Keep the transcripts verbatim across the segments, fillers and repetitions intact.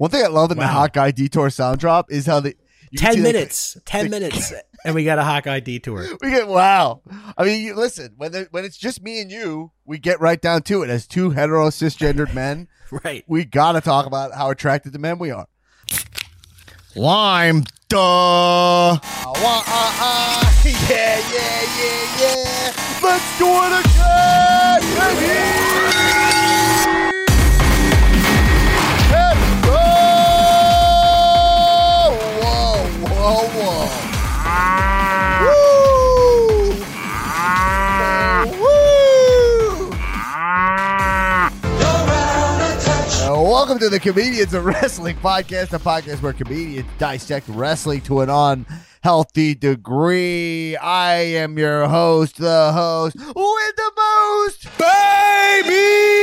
One thing I love in Wow. the Hot Guy Detour sound drop is how the you can ten see the- minutes, ten minutes, and we got a Hawkeye detour. We get wow. I mean, you, listen, when there, when it's just me and you, we get right down to it. As two hetero cisgendered men, Right. we got to talk about how attracted to men we are. Lime, duh. Uh, uh, uh, yeah, yeah, yeah, yeah. Let's do it again, baby. Let's go. Whoa, whoa, whoa. Woo. Woo. Uh, welcome to the Comedians of Wrestling podcast, a podcast where comedians dissect wrestling to an unhealthy degree. I am your host, the host with the most, baby!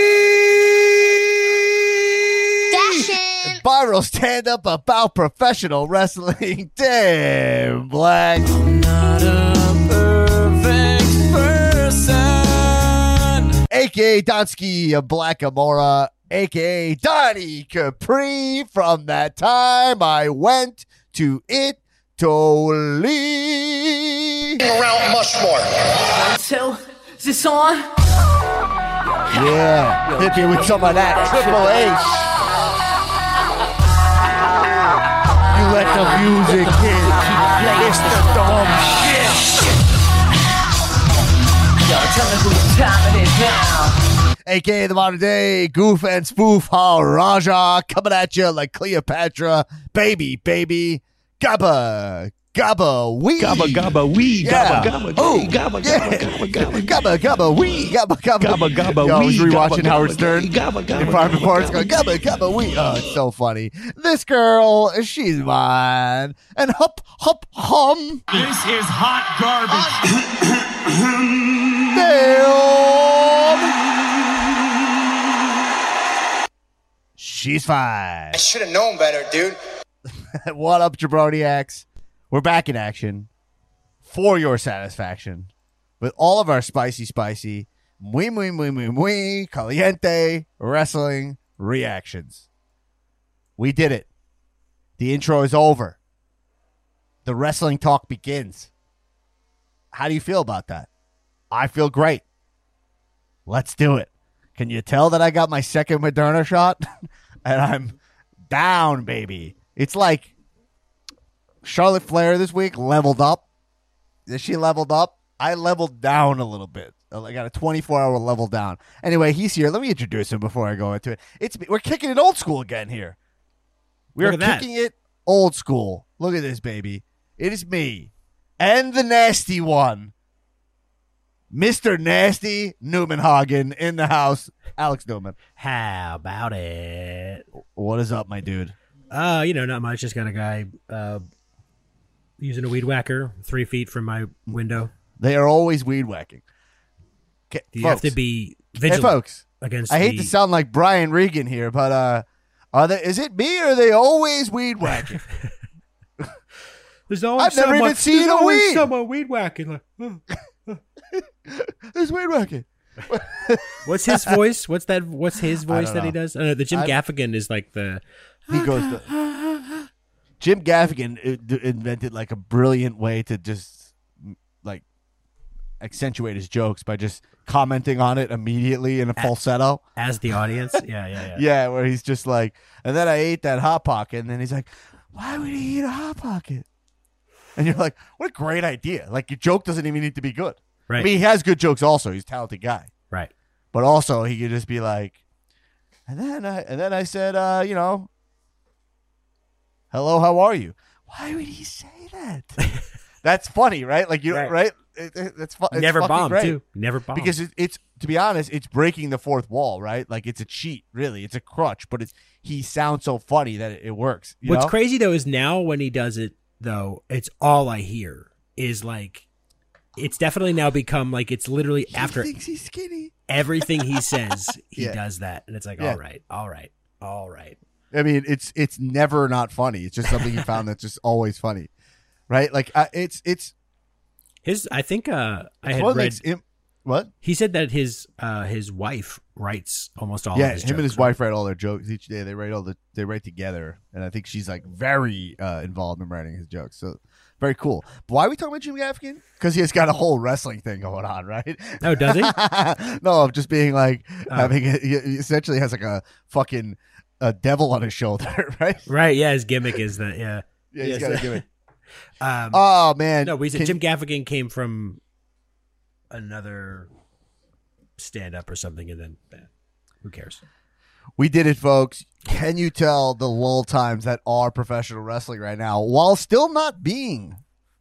Fashion! Viral stand-up about professional wrestling, Tim Black. I'm not a perfect person. A K A Donsky Blackamora, a k a. Donnie Capri, from that time I went to Italy. Around Mushmore. So, is this on? Yeah, hit me with some of that Triple H. You let the music hit. It's the dumb shit. Yo, tell me whose time it is now. A K A the modern day goof and spoof Hal Raja, coming at you like Cleopatra. Baby, baby. Gabba, gabba, wee. Gabba gabba wee, Yeah. gabba gabba Oh, wee, gabba yeah. gabba gabba gabba Gabba, gabba, wee. Gabba, gabba. gabba gabba Yo, I was wee, rewatching gabba, Howard gabba, Stern. gabba gabba In private gabba, parts, gabba, going gabba, gabba, wee. Oh, it's so funny. This girl, she's mine. And hup, hup, hum. This is hot garbage. Damn. She's fine. I should have known better, dude. What up, jabroniacs? We're back in action for your satisfaction with all of our spicy, spicy, muy, muy, muy, muy, muy caliente wrestling reactions. We did it. The intro is over. The wrestling talk begins. How do you feel about that? I feel great. Let's do it. Can you tell that I got my second Moderna shot? And I'm down, baby. It's like Charlotte Flair this week leveled up. She leveled up. I leveled down a little bit. I got a twenty-four hour level down. Anyway, he's here. Let me introduce him before I go into it. It's We're kicking it old school again here. We Look are at that. kicking it old school. Look at this, baby. It is me and the nasty one, Mister Nasty Newman Hagen, in the house. Alex Newman. How about it? What is up, my dude? Uh, you know, not much. Just got a guy uh, using a weed whacker three feet from my window. They are always weed whacking. Okay, You folks. have to be Hey, vigilant folks. against. I hate the, to sound like Brian Regan here, but uh, are they? Is it me or are they always weed whacking? There's always I've never someone, even seen there's a always weed. Someone weed whacking. Like, oh. There's weed whacking. What's his voice? What's that? What's his voice don't that he know. does? I don't know. The Jim I- Gaffigan is like the. He goes. To, Jim Gaffigan uh, d- invented like a brilliant way to just m- like accentuate his jokes by just commenting on it immediately in a falsetto. As the audience, yeah, yeah, yeah. Yeah, where he's just like, and then I ate that Hot Pocket, and then he's like, why would he eat a Hot Pocket? And you're like, what a great idea. Like, your joke doesn't even need to be good. Right, I mean, he has good jokes also. He's a talented guy. right. But also, he could just be like, and then I, and then I said, uh, you know, hello, how are you? Why would he say that? That's funny, right? Like, you Right. right? It, it, it's, fu- it's Never fucking bombed great. too. Never bombed. Because it, it's, to be honest, it's breaking the fourth wall, right? Like, it's a cheat, really. It's a crutch, but it's he sounds so funny that it, it works. You What's know? crazy though is now when he does it though, it's all I hear is like, it's definitely now become like it's literally He after thinks he's skinny. everything he says, he Yeah. does that, and it's like, Yeah. all right, all right, all right. I mean, it's it's never not funny. It's just something you found that's just always funny, right? Like, uh, it's it's. His, I think, uh, I it's had what read. makes him, what? He said that his uh, his wife writes almost all yeah, of his him jokes, and his right? wife write all their jokes each day. They write all the they write together, and I think she's like very uh, involved in writing his jokes. So very cool. But why are we talking about Jim Gaffigan? Because he has got a whole wrestling thing going on, right? Oh, does he? No, of just being like Oh. having a, he essentially has like a fucking a devil on his shoulder, right? Right, yeah, his gimmick is that, yeah. Yeah, he's Yes. got to give it. Um, Oh man, no, we said Can- Jim Gaffigan came from another stand-up or something, and then eh, who cares? We did it, folks. Can you tell the lull times that are professional wrestling right now, while still not being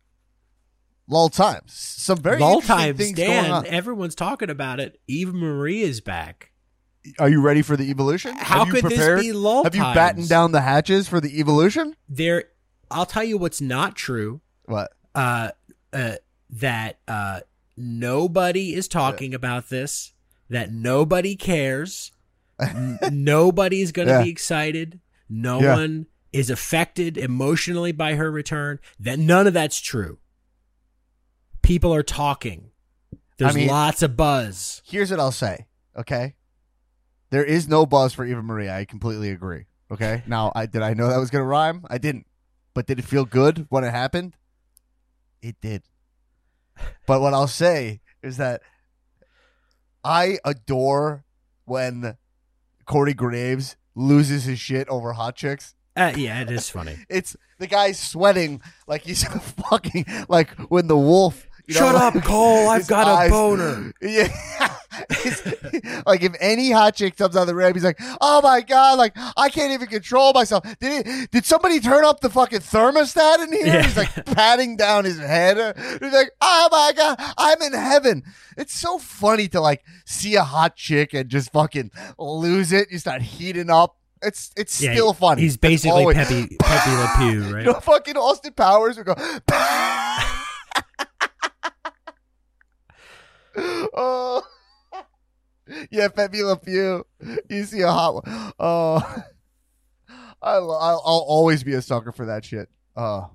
lull times? Some very Lull interesting times, things going Dan. on. Everyone's talking about it. Eva Marie is back. Are you ready for the evolution? How Have you could this prepared? be lull Have you times? battened down the hatches for the evolution? There, I'll tell you what's not true. What? Uh, uh, that uh, nobody is talking about this. That nobody cares. N- nobody's going to Yeah. be excited. No Yeah. one is affected emotionally by her return. That none of that's true. People are talking. There's I mean- lots of buzz. Here's what I'll say. Okay, there is no buzz for Eva Marie. I completely agree. Okay, now I did I know that was gonna rhyme? I didn't. But did it feel good when it happened? It did. But what I'll say is that I adore when Corey Graves loses his shit over hot chicks. Uh, yeah, it is funny. It's the guy's sweating like he's fucking like when the wolf. You know, Shut like, up, Cole. I've his got eyes- a boner. Yeah. It's- like if any hot chick comes out of the ramp, he's like, "Oh my god! Like I can't even control myself. Did it, did somebody turn up the fucking thermostat in here?" Yeah. He's like patting down his head. He's like, "Oh my god, I'm in heaven." It's so funny to like see a hot chick and just fucking lose it. You start heating up. It's it's Yeah, still funny. He's It's basically always- Pepe Pepe Le Pew, right? You know, fucking Austin Powers would go. Oh, yeah, Pepe Le Pew. You see a hot one. Oh, I lo- I'll, I'll always be a sucker for that shit. Oh.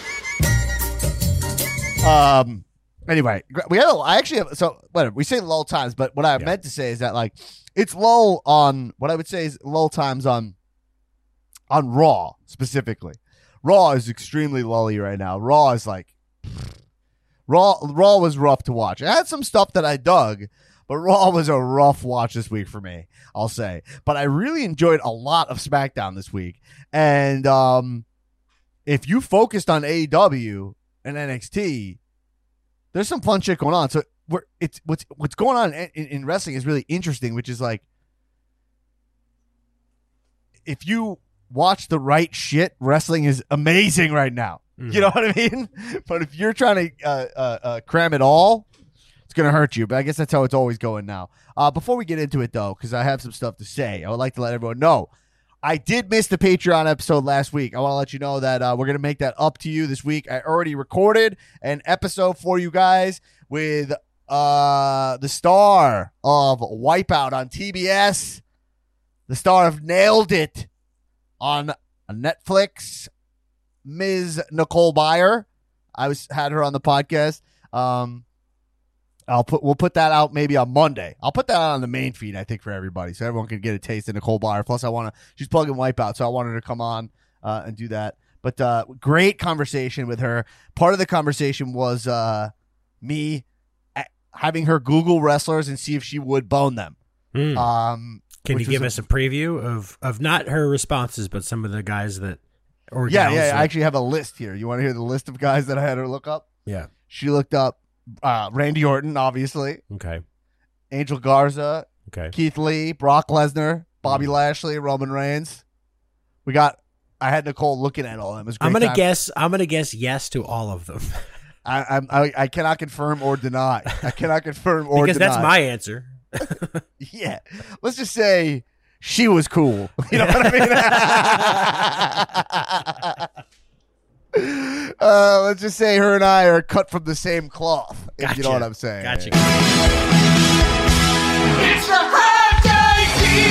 Um. Anyway, we have. I actually have. So whatever we say lull times, but what I Yeah. meant to say is that like it's lull on what I would say is lull times on on Raw specifically. Raw is extremely lully right now. Raw is like Raw. Raw was rough to watch. It had some stuff that I dug, but Raw was a rough watch this week for me, I'll say. But I really enjoyed a lot of SmackDown this week. And um, if you focused on A E W and N X T, there's some fun shit going on. So we're it's what's what's going on in, in, in wrestling is really interesting, which is like if you watch the right shit, wrestling is amazing right now. You know what I mean? But if you're trying to uh, uh, uh, cram it all, it's going to hurt you. But I guess that's how it's always going now. Uh, before we get into it, though, because I have some stuff to say, I would like to let everyone know. I did miss the Patreon episode last week. I want to let you know that uh, we're going to make that up to you this week. I already recorded an episode for you guys with uh, the star of Wipeout on T B S, the star of Nailed It on Netflix, Miz Nicole Byer. I was had her on the podcast. Um, I'll put we'll put that out maybe on Monday. I'll put that out on the main feed, I think, for everybody, so everyone can get a taste of Nicole Byer. Plus, I want to she's plugging Wipeout, so I wanted her to come on uh, and do that. But uh, great conversation with her. Part of the conversation was uh, me a- having her Google wrestlers and see if she would bone them. Hmm. Um, Can you which was give a- us a preview of, of not her responses, but some of the guys that or Yeah, gals yeah. that- I actually have a list here. You want to hear the list of guys that I had her look up? yeah. She looked up uh, Randy Orton, obviously, Okay. Angel Garza, Okay. Keith Lee, Brock Lesnar, Bobby Mm. Lashley, Roman Reigns. We got. I had Nicole looking at all of them. It was a great I'm gonna time. guess. I'm gonna guess yes to all of them I, I'm- I I cannot confirm or deny. I cannot confirm or because deny. that's my answer. Yeah. Let's just say she was cool. You know what I mean? Uh, let's just say her and I are cut from the same cloth, if you know Gotcha. what I'm saying. Gotcha. It's the Hot Day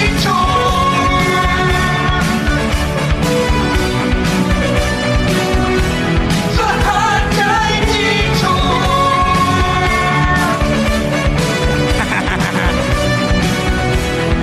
Detour. The Hot Day Detour.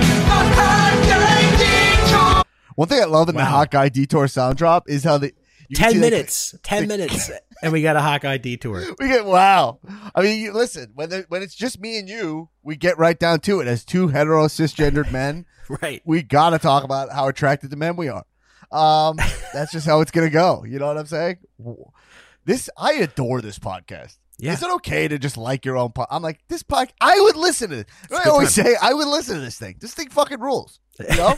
One thing I love in the Wow. Hawkeye Detour sound drop is how the you can see Ten the- minutes. Ten minutes. And we got a Hawkeye detour. We get wow. I mean, you, listen, when the, when it's just me and you, we get right down to it. As two hetero cisgendered men, Right. we got to talk about how attracted to men we are. Um, that's just how it's gonna go. You know what I'm saying? This I adore this podcast. Yeah. Is it okay to just like your own pod? I'm like, this podcast, I would listen to it. a I good always time. say, I would listen to this thing. This thing fucking rules. You know?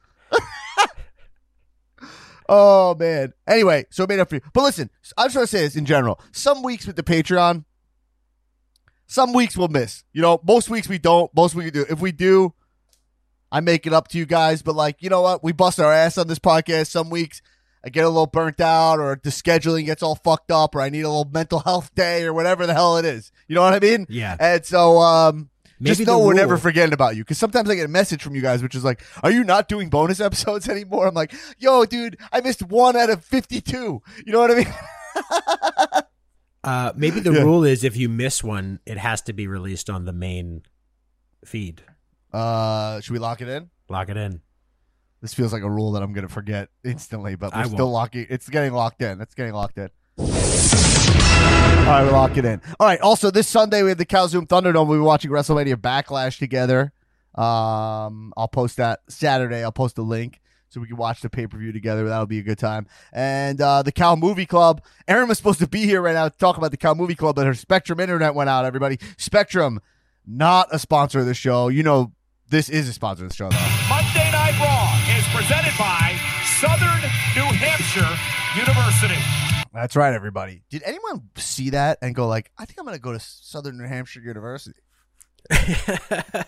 Oh, man. Anyway, so it made up for you. But listen, I'm just trying to say this in general. Some weeks with the Patreon, some weeks we'll miss. You know, most weeks we don't. Most weeks we do. If we do, I make it up to you guys. But, like, you know what? We bust our ass on this podcast. Some weeks I get a little burnt out, or the scheduling gets all fucked up, or I need a little mental health day, or whatever the hell it is. You know what I mean? Yeah. And so, um, Maybe just know the we're never rule- forgetting about you. Because sometimes I get a message from you guys, which is like, are you not doing bonus episodes anymore? I'm like, yo, dude, I missed one out of fifty-two. You know what I mean? Uh, maybe the Yeah. rule is if you miss one, it has to be released on the main feed. Uh, should we lock it in? Lock it in. This feels like a rule that I'm going to forget instantly, but we're I still won't. locking. It's getting locked in. It's getting locked in. All right, we lock it in. All right. Also, this Sunday we have the Calzoom Thunderdome. We'll be watching WrestleMania Backlash together. Um, I'll post that Saturday. I'll post a link so we can watch the pay per view together. That'll be a good time. And uh, the Cal Movie Club. Erin was supposed to be here right now to talk about the Cal Movie Club, but her Spectrum internet went out. Everybody, Spectrum, not a sponsor of the show. You know, this is a sponsor of the show, though. Monday Night Raw is presented by Southern New Hampshire University. That's right, everybody. Did anyone see that and go like, I think I'm going to go to Southern New Hampshire University? I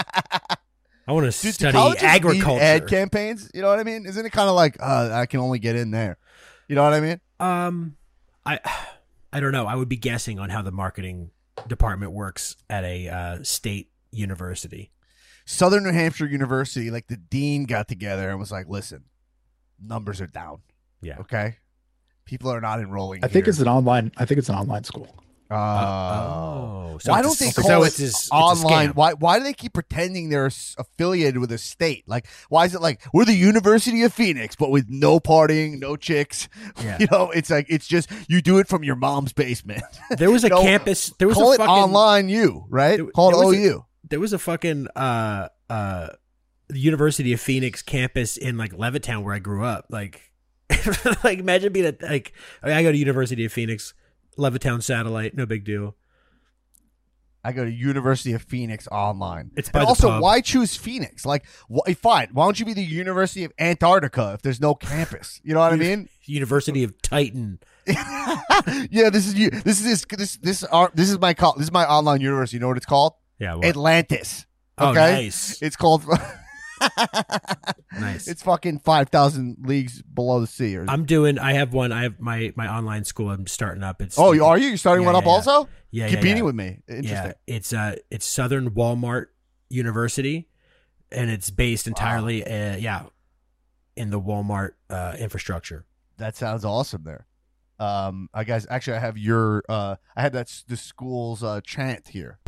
want to Dude, do study colleges need agriculture. ad campaigns? You know what I mean? Isn't it kind of like, uh, I can only get in there? You know what I mean? Um, I, I don't know. I would be guessing on how the marketing department works at a uh, state university. Southern New Hampshire University, like the dean got together and was like, listen, numbers are down. Yeah. Okay? People are not enrolling I think here. it's an online. I think it's an online school. Uh, oh, so why it's don't a- they so call it's it a- it's a online? scam. Why why do they keep pretending they're s- affiliated with a state? Like, why is it like we're the University of Phoenix, but with no partying, no chicks? Yeah. You know, it's like it's just you do it from your mom's basement. There was a You know, campus. There was Call a it fucking, online U, right? there- Call it there was O a- U. There was a fucking uh uh the University of Phoenix campus in like Levittown where I grew up. Like, like imagine being a like I, mean, I go to University of Phoenix, Levittown satellite, no big deal. I go to University of Phoenix online. It's by and the also, pub. why choose Phoenix? Like, wh- fine. Why don't you be the University of Antarctica if there's no campus? You know what I mean? University of Titan. Yeah, this is you. This is this this this are this is my call. This is my online university. You know what it's called? Yeah. What? Atlantis. Oh, Okay, nice. it's called. Nice. It's fucking five thousand leagues below the sea. Or, I'm doing. I have one. I have my my online school. I'm starting up. It's oh, you are you? You're starting Yeah, one up yeah, yeah. also? Yeah, yeah, competing yeah. with me. Interesting. Yeah, it's uh, it's Southern Walmart University, and it's based entirely, uh, yeah, in the Walmart uh, infrastructure. That sounds awesome. There, um, I guys actually I have your uh, I had that s- the school's uh, chant here.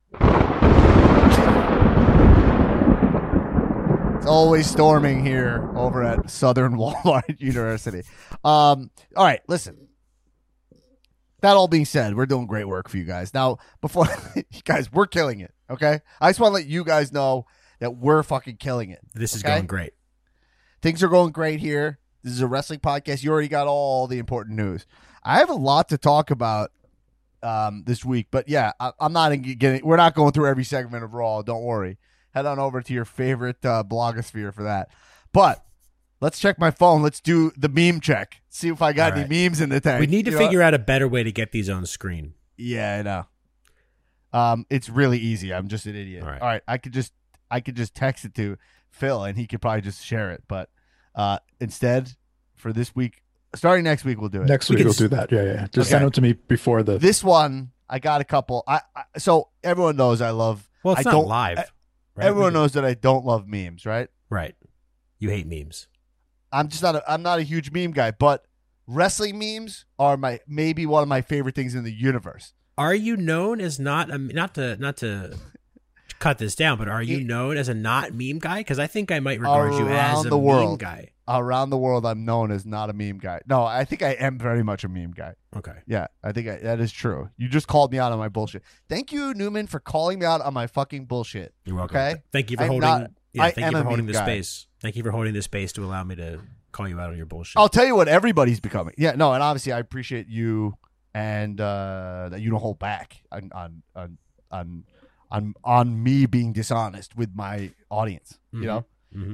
It's always storming here over at Southern Walmart University. Um, all right, listen. That all being said, we're doing great work for you guys. Now, before guys, we're killing it. Okay, I just want to let you guys know that we're fucking killing it. This is Okay? going great. Things are going great here. This is a wrestling podcast. You already got all the important news. I have a lot to talk about um, this week, but yeah, I, I'm not in- getting. We're not going through every segment of Raw. Don't worry. Head on over to your favorite uh, blogosphere for that. But let's check my phone. Let's do the meme check. See if I got All any right. memes in the tank. We need to You know? figure out a better way to get these on screen. Yeah, I know. Um, it's really easy. I'm just an idiot. All right. All right, I could just I could just text it to Phil, and he could probably just share it. But uh, instead, for this week, starting next week, we'll do it. Next We week can we'll s- do that. Yeah, yeah. yeah. Just Okay. send them to me before the. This one, I got a couple. I, I so everyone knows I love. Well, it's I not don't, live. I- right? everyone We can- knows that I don't love memes, right? Right. You hate memes. I'm just not. A, I'm not a huge meme guy, but wrestling memes are my maybe one of my favorite things in the universe. Are you known as not a, not to not to cut this down, but are you It- known as a not meme guy? Because I think I might regard you as Around a the meme world. guy. Around the world, I'm known as not a meme guy. No, I think I am very much a meme guy. Okay. Yeah, I think I, that is true. You just called me out on my bullshit. Thank you, Newman, for calling me out on my fucking bullshit. You're welcome. Okay? Thank you for I'm holding. not- yeah, I thank am you a for holding meme the guy. space. Thank you for holding the space to allow me to call you out on your bullshit. I'll tell you what everybody's becoming. Yeah, no, and obviously I appreciate you and uh, that you don't hold back on on on on on, on me being dishonest with my audience. Mhm. You know, hmm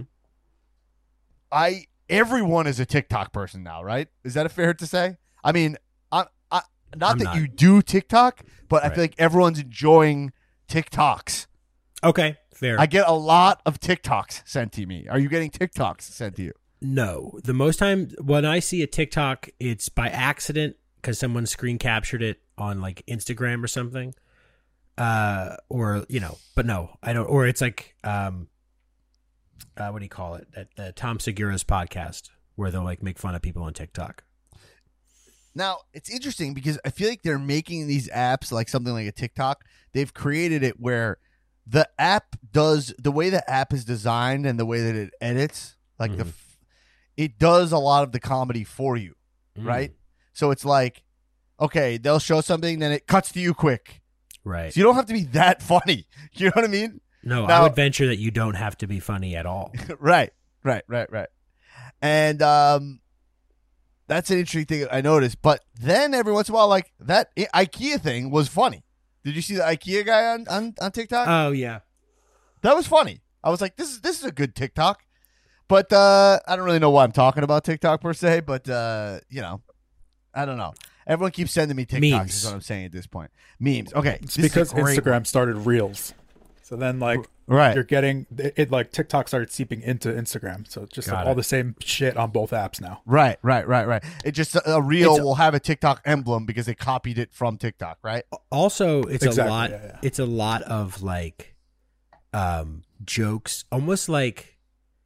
I everyone is a TikTok person now, right? Is that fair to say? I mean, I, I not I'm that not. you do TikTok, but I Right. feel like everyone's enjoying TikToks. Okay, fair. I get a lot of TikToks sent to me. Are you getting TikToks sent to you? No, the most time when I see a TikTok, it's by accident because someone screen captured it on like Instagram or something, uh, or you know. But no, I don't. Or it's like, um, uh, what do you call it? At the Tom Segura's podcast, where they'll like make fun of people on TikTok. Now, it's interesting because I feel like they're making these apps like something like a TikTok. They've created it where the app does the way the app is designed and the way that it edits, like the Mhm. f- it does a lot of the comedy for you, Mm. right? So it's like, okay, they'll show something, then it cuts to you quick. Right. So you don't have to be that funny. You know what I mean? No, I Now- would venture that you don't have to be funny at all. right, right, right, right. And um, that's an interesting thing I noticed. But then every once in a while, like that I- IKEA thing was funny. Did you see the IKEA guy on, on, on TikTok? Oh yeah. that was funny. I was like, this is this is a good TikTok. But uh, I don't really know why I'm talking about TikTok per se. But uh, you know, I don't know. Everyone keeps sending me TikToks. Memes. Is what I'm saying at this point. Memes. Okay, It's this is a because great Instagram one. started Reels. So then, like, Right. you're getting it, it, like TikTok started seeping into Instagram. So it's just Got like it. all the same shit on both apps now. Right, right, right, right. It just a reel It's a- will have a TikTok emblem because they copied it from TikTok, right? Also, it's Exactly, a lot. yeah, yeah. It's a lot of like, um, jokes. Almost like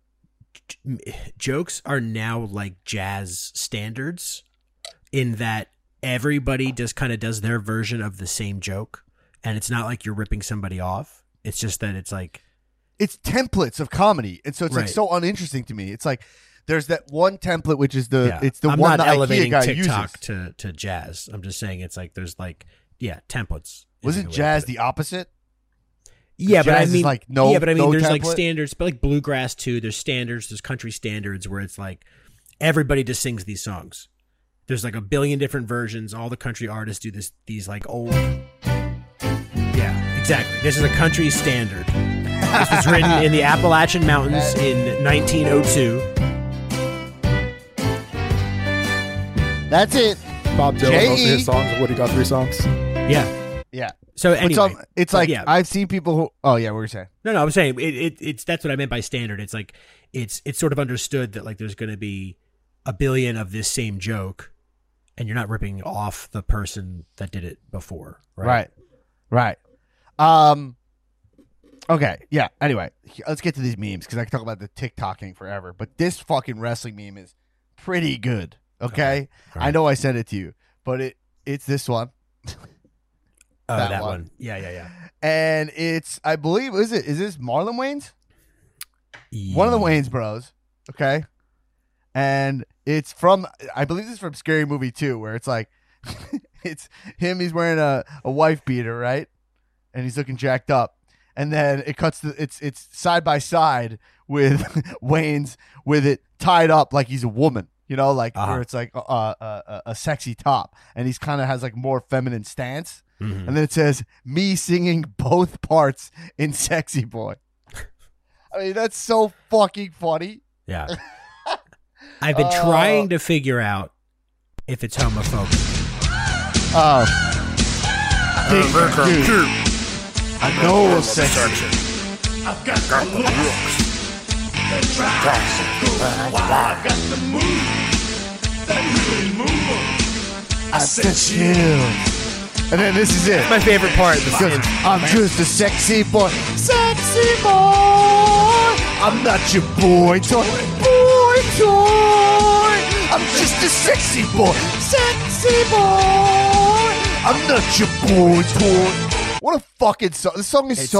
j- jokes are now like jazz standards, in that everybody just kind of does their version of the same joke, and it's not like you're ripping somebody off. It's just that it's like, It's templates of comedy, and so it's like Right. so uninteresting to me. It's like there's that one template which is the yeah. it's the I'm one not the elevating IKEA guy TikTok uses. to to jazz. I'm just saying it's like there's like yeah templates. is a Wasn't good way to jazz put it. the opposite? Yeah, but I jazz is mean, like no- yeah, but I mean, no there's like template? standards, but like bluegrass too. There's standards, there's country standards where it's like everybody just sings these songs. There's like a billion different versions. All the country artists do this. These like old. Yeah, exactly. This is a country standard. This was written in the Appalachian Mountains in nineteen oh two. That's it. Bob Dylan, J E most of his songs. Woody Guthrie songs. Yeah. Yeah. So But anyway, some, it's but like yeah. I've seen people who. Oh yeah, what were you saying? No, no, I'm saying it, it. It's that's what I meant by standard. It's like it's it's sort of understood that like there's going to be a billion of this same joke, and you're not ripping off the person that did it before, right? Right. Right. Um. Okay. Yeah. Anyway, let's get to these memes because I can talk about the TikToking forever. But this fucking wrestling meme is pretty good. Okay. All I right. know I sent it to you, but it it's this one. Oh, That that, one. one. Yeah, yeah, yeah. And it's, I believe, is it? Is this Marlon Wayans? One of the Wayans bros. Okay. And it's from, I believe this is from Scary Movie two, where it's like, it's him, he's wearing a, a wife beater, right? And he's looking jacked up. And then it cuts to, it's, it's side by side with Wayans with it tied up like he's a woman, you know, like Uh-huh. where it's like a, a, a, a sexy top. And he's kind of has like more feminine stance. Mhm. And then it says, me singing both parts in Sexy Boy. I mean, that's so fucking funny. Yeah. I've been Uh, trying to figure out if it's homophobic. Oh. Dude, I know it's sexy. I've got the looks, the drive, I got the move, that really move 'em. I said chill. And then this is it. My favorite part. The Because I'm just a sexy boy. Sexy boy. I'm not your boy toy. Boy toy. I'm just a sexy boy. Sexy boy. I'm not your boy toy. What a fucking song. This song is It's, so uh,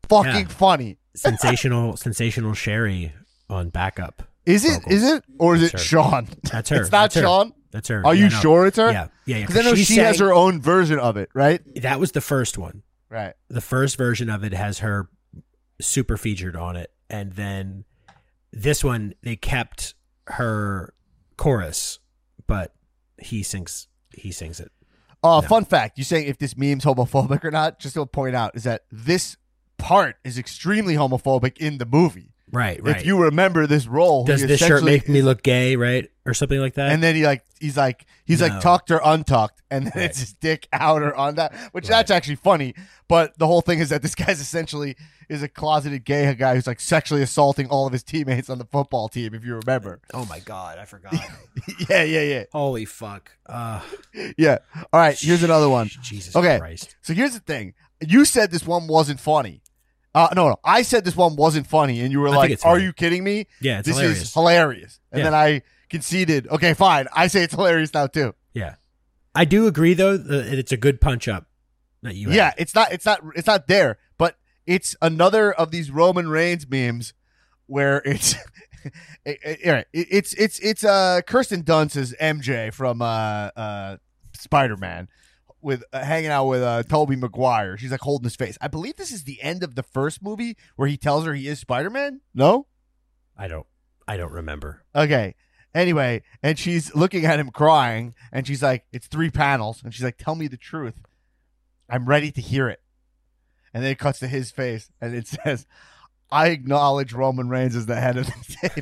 fucking Yeah. funny. sensational, sensational Sherry on backup. Is it? vocals. Is it? Or is it That's her. Sean? That's her. It's not That's her. Sean? That's her. Are you Yeah, no. sure it's her? Yeah, yeah, yeah. Because I know she, sang- has her own version of it, right? That was the first one. Right. The first version of it has her super featured on it, and then this one they kept her chorus, but he sings. He sings it. Uh, No. Fun fact: you saying if this meme's homophobic or not? Just to point out is that this part is extremely homophobic in the movie. Right, right. If you remember this role, Does he this shirt essentially- make me look gay, right, or something like that? And then he like he's like he's No. like tucked or untucked, and then Right. it's his dick out or on that, which Right. that's actually funny. But the whole thing is that this guy's essentially is a closeted gay guy who's like sexually assaulting all of his teammates on the football team. If you remember, oh my god, I forgot. yeah, yeah, yeah, Holy fuck. Uh, yeah. All right, here's another one. Jesus Okay. Christ. So here's the thing: you said this one wasn't funny. Uh, no, no, I said this one wasn't funny, and you were I think like, it's "Are funny. you kidding me? Yeah, it's this hilarious. is hilarious." And Yeah. then I conceded. Okay, fine. I say it's hilarious now too. Yeah. I do agree though that it's a good punch up that you Yeah, had. it's not it's not it's not there, but it's another of these Roman Reigns memes where it's it, it- it- it's it's it's uh Kirsten Dunst's M J from uh uh Spider-Man with uh, hanging out with uh Tobey Maguire. She's like holding his face. I believe this is the end of the first movie where he tells her he is Spider-Man? No? I don't I don't remember. Okay. Anyway, and she's looking at him crying, and she's like, it's three panels, and she's like, tell me the truth. I'm ready to hear it. And then it cuts to his face, and it says, I acknowledge Roman Reigns as the head of the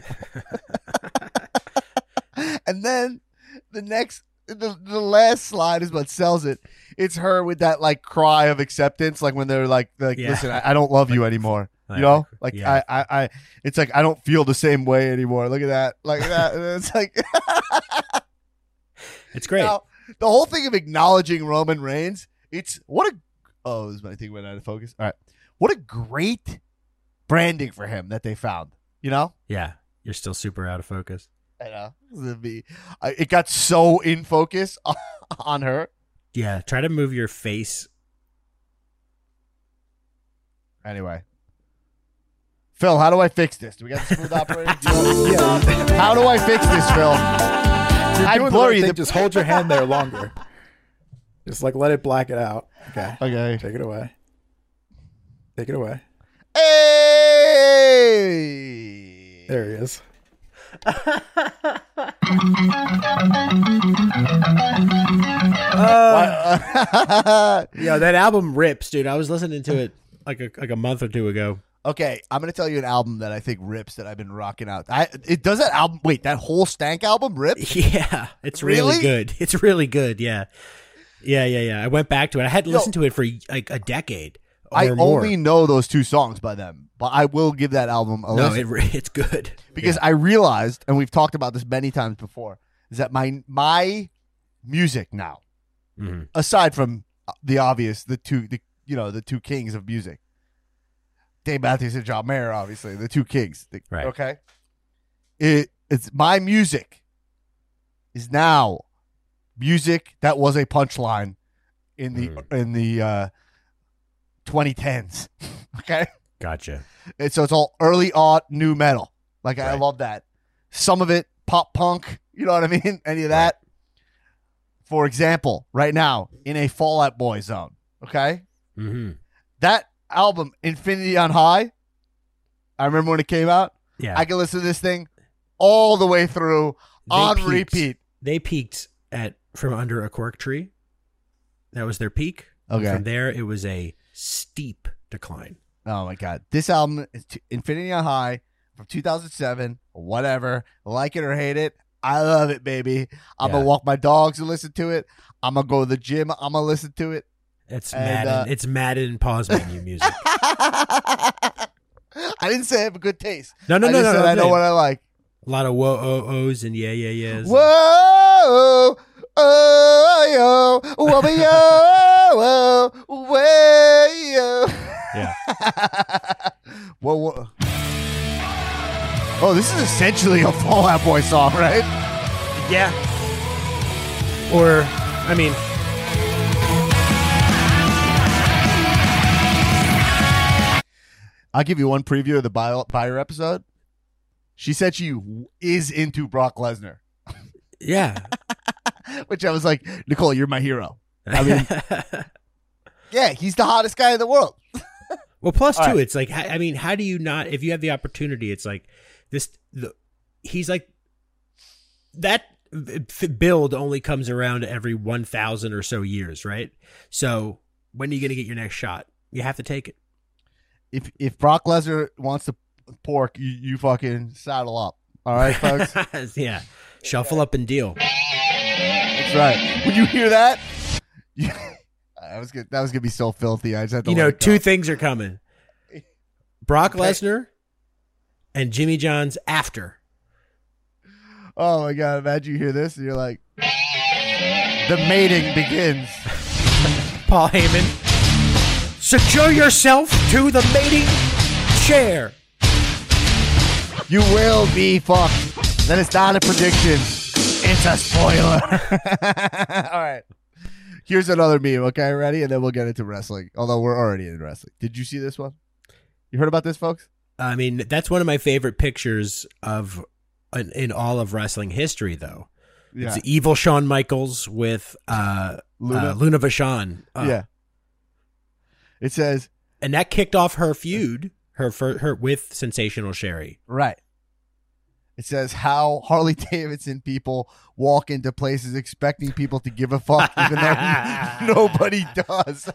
table. And then the next, the, the last slide is what sells it. It's her with that like cry of acceptance, like when they're like, like Yeah. listen, I, I don't love you anymore. You know, like Yeah. I, I, I, it's like I don't feel the same way anymore. Look at that, like that. And it's like It's great. now, the whole thing of acknowledging Roman Reigns. It's what a oh, this is my thing went out of focus. All right, what a great branding for him that they found. You know, Yeah. You're still super out of focus. I know It'd be- I- it got so in focus on her. Yeah. Try to move your face. Anyway. Phil, how do I fix this? Do we got the smooth operator? Do you know- Yeah, How do I fix this, Phil? you're I doing the blur right you. thing. The- Just hold your hand there longer. Just like let it black it out. Okay. Okay. Take it away. Take it away. Hey! There he is. Uh, Yeah, that album rips, dude. I was listening to it like a like a month or two ago. okay, I'm gonna tell you an album that I think rips that I've been rocking out. I it does that album. Wait, that whole Stank album rip? Yeah, it's really, Really? good. It's really good. Yeah, yeah, yeah, yeah. I went back to it. I hadn't Yo. listened to it for like a decade or I more. only know those two songs by them, but I will give that album a no, listen it, re- it's good because I realized, and we've talked about this many times before, is that my my music now, Yeah. Mhm. aside from the obvious, the two, the you know, the two kings of music, Dave Matthews and John Mayer, obviously the two kings. The- Right. Okay. It it's my music is now music that was a punchline in the Mhm. in the uh, twenty tens. Okay. Gotcha. And so it's all early aught new metal. Like I Right. love that. Some of it pop punk. You know what I mean? Any of that. For example, right now in a Fall Out Boy zone. Okay. hmm That album, Infinity on High. I remember when it came out. Yeah, I can listen to this thing all the way through They on peaked. repeat. They peaked at From Under a Cork Tree. That was their peak. Okay. From there, it was a steep decline. Oh my god, this album is t- Infinity on High from two thousand seven. Whatever, like it or hate it, I love it, baby. I'm Yeah. gonna walk my dogs and listen to it. I'm gonna go to the gym. I'm gonna listen to it. It's And, Madden. uh, it's Madden pause menu music. I didn't say I have a good taste. No, no, I no, just no. said no I know no. what I like. A lot of whoa oh ohs and yeah yeah yeahs. Whoa, oh, yo, whoa, yo, whoa, way, yo. Yeah. whoa, whoa. Oh, this is essentially a Fall Out Boy song, right? Yeah. Or, I mean, I'll give you one preview of the Buyer, Buyer episode. She said she is into Brock Lesnar, Yeah. which I was like, Nicole, you're my hero. I mean, yeah, he's the hottest guy in the world. Well, plus All too, right. it's like, I mean, how do you not, if you have the opportunity, it's like this, the, he's like, that f- build only comes around every one thousand or so years, right? So when are you going to get your next shot? You have to take it. If if Brock Lesnar wants to pork, you, you fucking saddle up. All right, folks? Yeah. Shuffle up and deal. That's right. When you hear that, you, I was gonna, that was going to be so filthy. I just had to You let know, it go. two things are coming. Brock Lesnar and Jimmy John's after. Oh, my God. Imagine you hear this and you're like, the mating begins. Paul Heyman. Secure yourself to the mating chair. You will be fucked. That is not a prediction. It's a spoiler. All right. Here's another meme, okay? Ready? And then we'll get into wrestling. Although we're already in wrestling. Did you see this one? You heard about this, folks? I mean, that's one of my favorite pictures of in, in all of wrestling history, though. Yeah. It's evil Shawn Michaels with uh, Luna? uh, Luna Vachon. Uh, Yeah. It says, and that kicked off her feud, her for, her with Sensational Sherry. right. It says how Harley Davidson people walk into places expecting people to give a fuck, even though nobody does.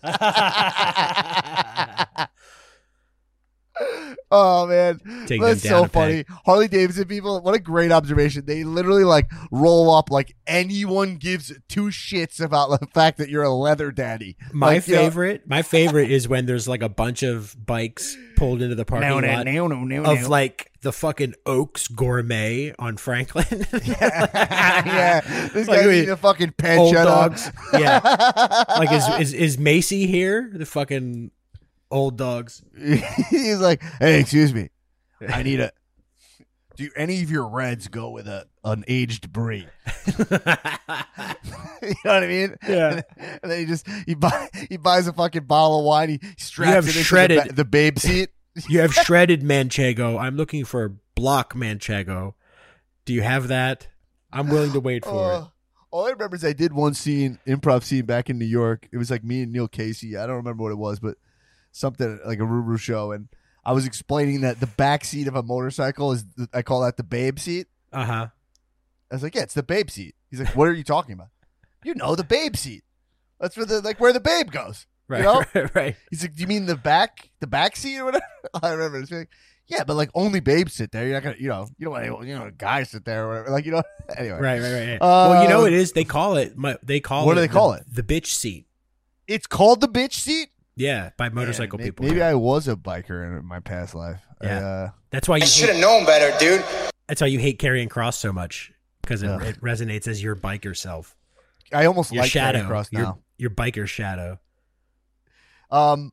Oh man, Take that's them down so a funny. Harley Davidson people, what a great observation. They literally like roll up like anyone gives two shits about the fact that you're a leather daddy. My Like, you know- favorite, my favorite is when there's like a bunch of bikes pulled into the parking No, no, lot no, no, no, of no. like the fucking Oaks Gourmet on Franklin. yeah, this Like, guy's wait, eating a fucking Old pancetta. dogs. Yeah. Like is, is is Macy here? The fucking old dogs. He's like, hey, excuse me, I need a. Do any of your reds go with a an aged brie? You know what I mean? Yeah. And, then he just he buy he buys a fucking bottle of wine. He straps have it into shredded- the, ba- the babe seat. You have shredded Manchego. I'm looking for block Manchego. Do you have that? I'm willing to wait for it. Uh, all I remember is I did one scene, improv scene back in New York. It was like me and Neil Casey. I don't remember what it was, but something like a Ruru show. And I was explaining that the back seat of a motorcycle is, the, I call that the babe seat. Uh huh. I was like, yeah, it's the babe seat. He's like, what are you talking about? You know, the babe seat. That's where the like where the babe goes. Right. You know? Right. Right. He's like, do you mean the back, the back seat or whatever? I remember it's like, yeah, but like only babes sit there. You're not gonna, you know, you don't want any, you know, guys sit there or whatever. Like, you know, anyway. Right. Right. Right. right. Uh, well, you know what it is. They call it. My, they call. What it do they the- call it? The bitch seat. It's called the bitch seat. Yeah, by motorcycle Man, may- people. Maybe I was a biker in my past life. Yeah. I, uh, That's why you. I should Hate, have known better, dude. that's why you hate carrying cross so much because it, Ugh. it resonates as your biker self. I almost Your like shadow. Carrying Cross your now. your biker shadow. Um.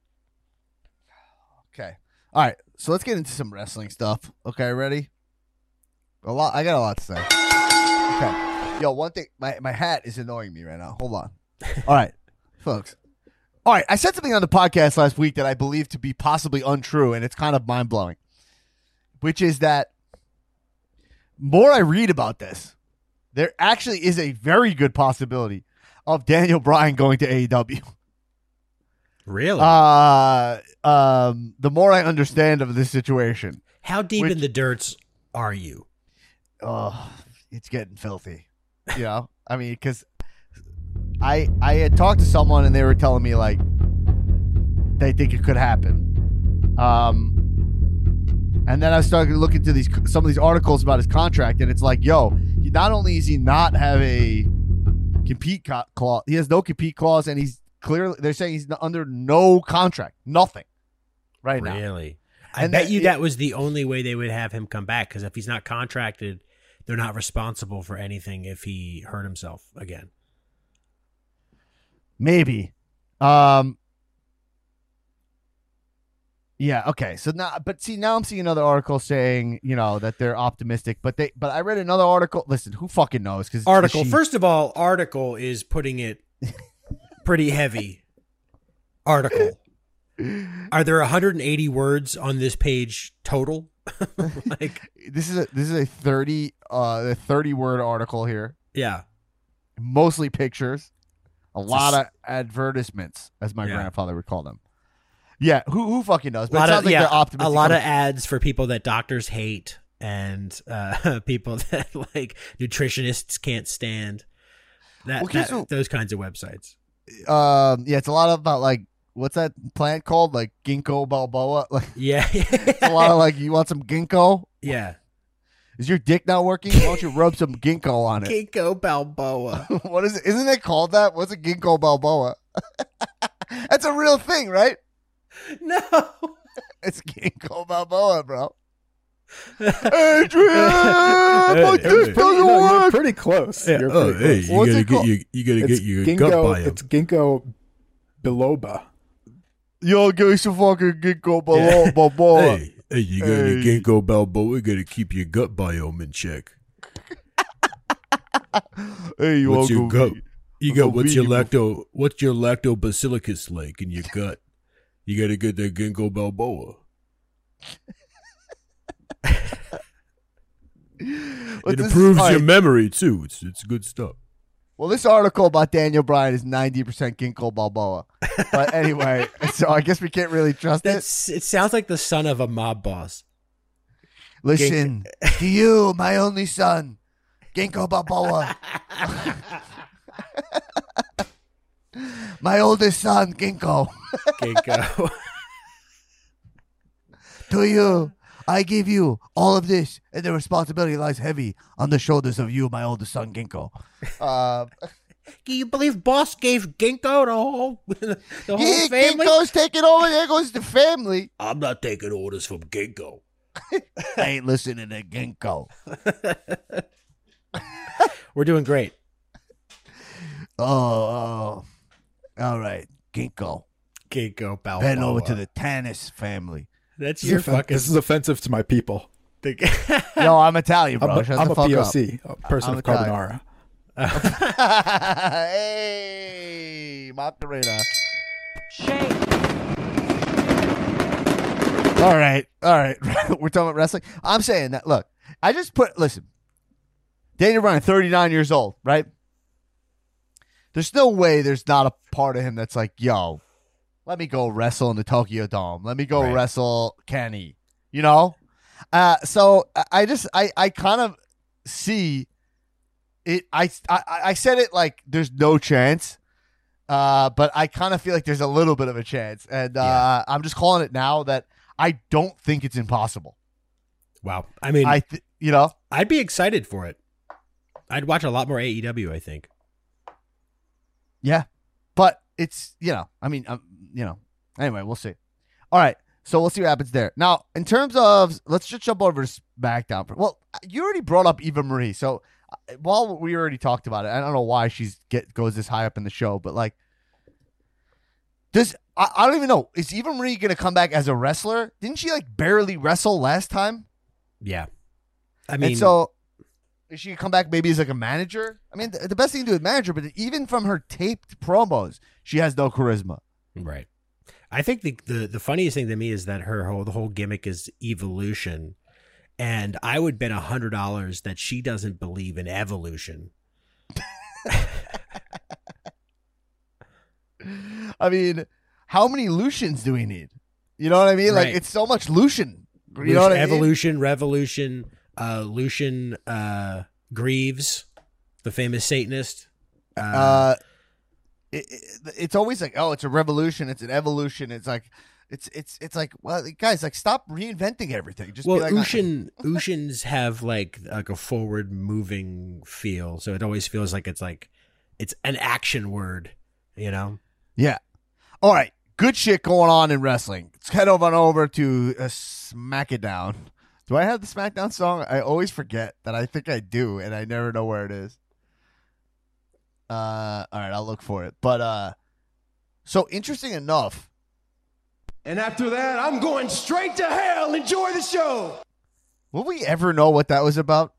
Okay. All right. So let's get into some wrestling stuff. Okay, ready? A lot. I got a lot to say. Okay. Yo, one thing. My my hat is annoying me right now. Hold on. All right, folks. All right. I said something on the podcast last week that I believe to be possibly untrue, and it's kind of mind blowing. Which is that more I read about this, there actually is a very good possibility of Daniel Bryan going to A E W. Really? Uh, um, the more I understand of this situation, How deep which- in the dirts are you? oh, it's getting filthy. You know, I mean, because I I had talked to someone and they were telling me like they think it could happen. Um, and then I started to look into these some of these articles about his contract, and it's like, yo, he, not only does he not have a compete co- clause, he has no compete clause, and he's clearly they're saying he's n- under no contract, nothing, right now. Really? I And bet that- you it- that was the only way they would have him come back because if he's not contracted, they're not responsible for anything if he hurt himself again. Maybe. Um. Yeah. Okay. So now, but see, now I'm seeing another article saying, you know, that they're optimistic, but they, but I read another article. Listen, who fucking knows? Because Article. First of all, article is putting it pretty heavy. Article. Are there one hundred eighty words on this page total? Like, This is a this is a thirty uh a thirty word article here. yeah. Mostly pictures. A It's lot a of advertisements, as my Yeah. grandfather would call them. Yeah, who who fucking knows? A But it lot sounds of like yeah, they're optimistic. a lot of about- ads for people that doctors hate and uh, people that like nutritionists can't stand. That, Okay, that- so- those kinds of websites. um yeah, it's a lot about like what's that plant called? Like ginkgo biloba. Like Yeah, it's a lot of like you want some ginkgo? yeah. Is your dick not working? Why don't you rub some ginkgo on it? Ginkgo Balboa. What is it? Isn't it called that? What's a ginkgo biloba? That's a real thing, right? No. It's ginkgo biloba, bro. Adrian, my Hey, dick hey. doesn't No, you're work. pretty close. Yeah. You're Oh, pretty hey, close. you What's gotta it get called? your you gotta It's get your ginkgo, gut biome. It's ginkgo biloba. Yo, give me some fucking ginkgo biloba. Hey, hey, you got Hey. your ginkgo biloba. You gotta keep your gut biome in check. Hey, you What's your Uncle gut? V. You Uncle got what's your V. lacto? What's your lactobacillus like in your gut? You gotta get that ginkgo biloba. But It this is- improves all your right. memory too. It's it's good stuff. Well, this article about Daniel Bryan is ninety percent ginkgo biloba. But anyway, so I guess we can't really trust it. That's it. Sounds like the son of a mob boss. Listen to you, my only son, ginkgo biloba. My oldest son, ginkgo. Ginkgo. To you, I give you all of this, and the responsibility lies heavy on the shoulders of you, my oldest son, ginkgo. Uh, Do you believe boss gave Ginkgo the whole the whole yeah, family? ginkgo's taking over. There goes the family. I'm not taking orders from Ginkgo. I ain't listening to ginkgo. We're doing great. Oh, oh. All right, ginkgo. Ginkgo Balboa. Heading over to the Tanis family. That's This is, your offen- fucking. this is offensive to my people. Yo, I'm Italian, bro. I'm, a- Shut I'm the a fuck P O up. C, a person I'm of Italian. carbonara. Hey, Macarena. All right, all right. We're talking about wrestling. I'm saying that. Look, I just put. Listen, Daniel Bryan, thirty-nine years old, right? There's no way there's not a part of him that's like, yo, let me go wrestle in the Tokyo Dome. Let me go Right. wrestle Kenny. You know? Uh, so I- I just, I, I kind of see it. I, I, I said it like there's no chance. Uh, but I kind of feel like there's a little bit of a chance. And uh, Yeah. I'm just calling it now that I don't think it's impossible. Wow. I mean, I, th- you know? I'd be excited for it. I'd watch a lot more A E W, I think. Yeah, but it's, you know, I mean, um, you know, anyway, we'll see. All right, so we'll see what happens there. Now, in terms of, let's just jump over to SmackDown. For, well, you already brought up Eva Marie, so uh, while we already talked about it, I don't know why she's get goes this high up in the show, but like, does I, I don't even know, is Eva Marie going to come back as a wrestler? Didn't she like barely wrestle last time? Yeah. I mean, and so is she gonna come back maybe as like a manager? I mean, the, the best thing to do with manager, but even from her taped promos, she has no charisma. right. I think the, the the funniest thing to me is that her whole the whole gimmick is evolution, and I would bet a hundred dollars that she doesn't believe in evolution. I mean, how many Lucians do we need? You know what I mean? Like, Right. it's so much Lucian. You Lucian, know what I mean? evolution, revolution, uh, Lucian uh, Greaves, the famous Satanist. Uh, Uh, it, it, it's always like, oh, it's a revolution. It's an evolution. It's like, it's it's it's like, well, guys, like, stop reinventing everything. Just well, be like, Ushin, Ushins have like like a forward moving feel, so it always feels like it's like it's an action word, you know. yeah. All right, good shit going on in wrestling. Let's head over on over to uh, Smack It Down. Do I have the SmackDown song? I always forget that. I think I do, and I never know where it is. Uh, all right, I'll look for it. But uh, so interesting enough. And after that, I'm going straight to hell. Enjoy the show. Will we ever know what that was about?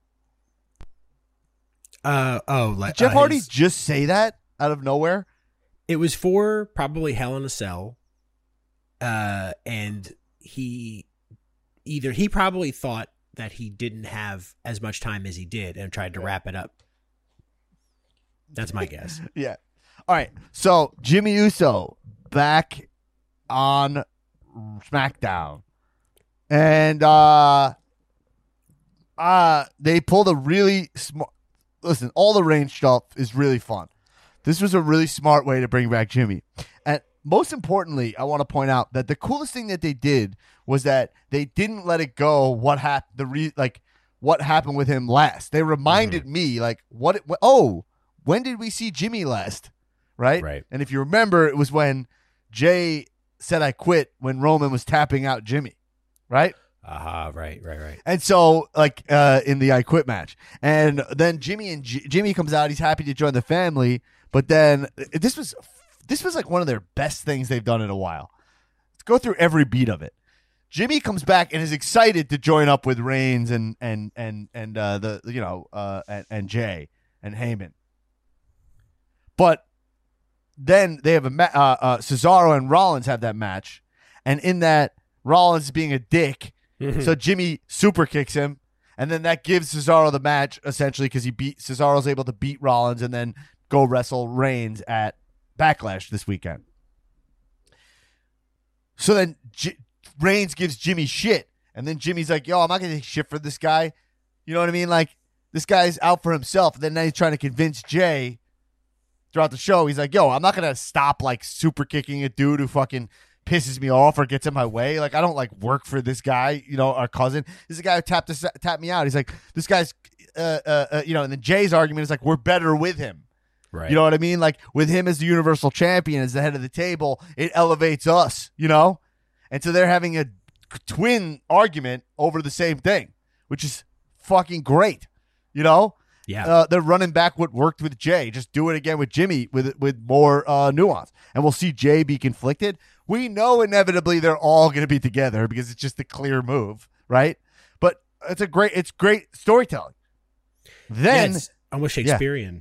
Uh oh, like Did Jeff uh, Hardy his- just say that out of nowhere? It was for probably Hell in a Cell. uh, and he either he probably thought that he didn't have as much time as he did and tried to wrap it up. That's my guess. Yeah. All right. So Jimmy Uso back on SmackDown, and uh, uh, they pulled a really smart. Listen, all the Reigns stuff is really fun. This was a really smart way to bring back Jimmy, and most importantly, I want to point out that the coolest thing that they did was that they didn't let it go. What happened? The re- like what happened with him last? They reminded mm-hmm. me like what? It, oh, when did we see Jimmy last? Right. Right. And if you remember, it was when Jay said I quit when Roman was tapping out Jimmy. Right. Aha, uh-huh, right, right, right. And so, like, uh, in the I Quit match. And then Jimmy and G- Jimmy comes out. He's happy to join the family. But then this was this was like one of their best things they've done in a while. Let's go through every beat of it. Jimmy comes back and is excited to join up with Reigns and and and and uh, the you know uh, and, and Jay and Heyman. But then they have a ma- uh, uh, Cesaro and Rollins have that match, and in that Rollins being a dick. So Jimmy super kicks him, and then that gives Cesaro the match essentially because he beat Cesaro's able to beat Rollins and then go wrestle Reigns at Backlash this weekend. So then J- Reigns gives Jimmy shit, and then Jimmy's like, "Yo, I'm not gonna take shit for this guy." You know what I mean? Like this guy's out for himself. And then now he's trying to convince Jay throughout the show. He's like, "Yo, I'm not gonna stop like super kicking a dude who fucking pisses me off or gets in my way. Like, I don't like work for this guy, you know, our cousin. This is a guy who tapped us, tapped me out. He's like, this guy's, uh, uh, uh, you know, and then Jay's argument is like, we're better with him. Right. You know what I mean? Like, with him as the Universal Champion, as the head of the table, it elevates us, you know? And so they're having a twin argument over the same thing, which is fucking great, you know? Yeah. Uh, they're running back what worked with Jay. Just do it again with Jimmy with with more uh, nuance. And we'll see Jay be conflicted. We know inevitably they're all going to be together because it's just a clear move, right? But it's a great it's great storytelling. Then yeah, it's almost Shakespearean.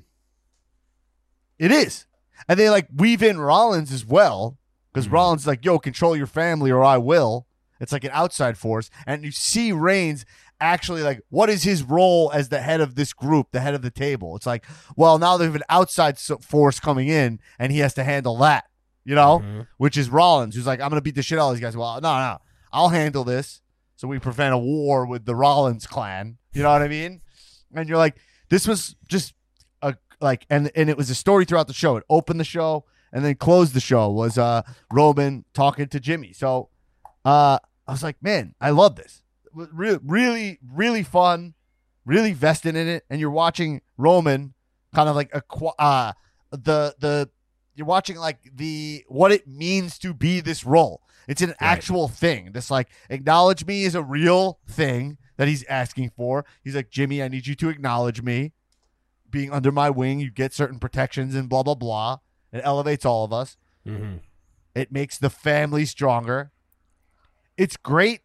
Yeah, it is. And they like weave in Rollins as well because mm-hmm. Rollins is like, yo, control your family or I will. It's like an outside force. And you see Reigns actually like, what is his role as the head of this group, the head of the table? It's like, well, now they have an outside force coming in and he has to handle that, you know, mm-hmm. which is Rollins, who's like, I'm going to beat the shit out of these guys. Well, no, no, I'll handle this. So we prevent a war with the Rollins clan. You know what I mean? And you're like, this was just a like, and, and it was a story throughout the show. It opened the show and then closed the show was uh, Roman talking to Jimmy. So uh, I was like, man, I love this. Really, really, really fun, really vested in it, and you're watching Roman kind of like a uh, the the you're watching like the what it means to be this role. It's an right. actual thing. This like acknowledge me is a real thing that he's asking for. He's like, Jimmy, I need you to acknowledge me. Being under my wing, you get certain protections and blah blah blah. It elevates all of us. Mm-hmm. It makes the family stronger. It's great.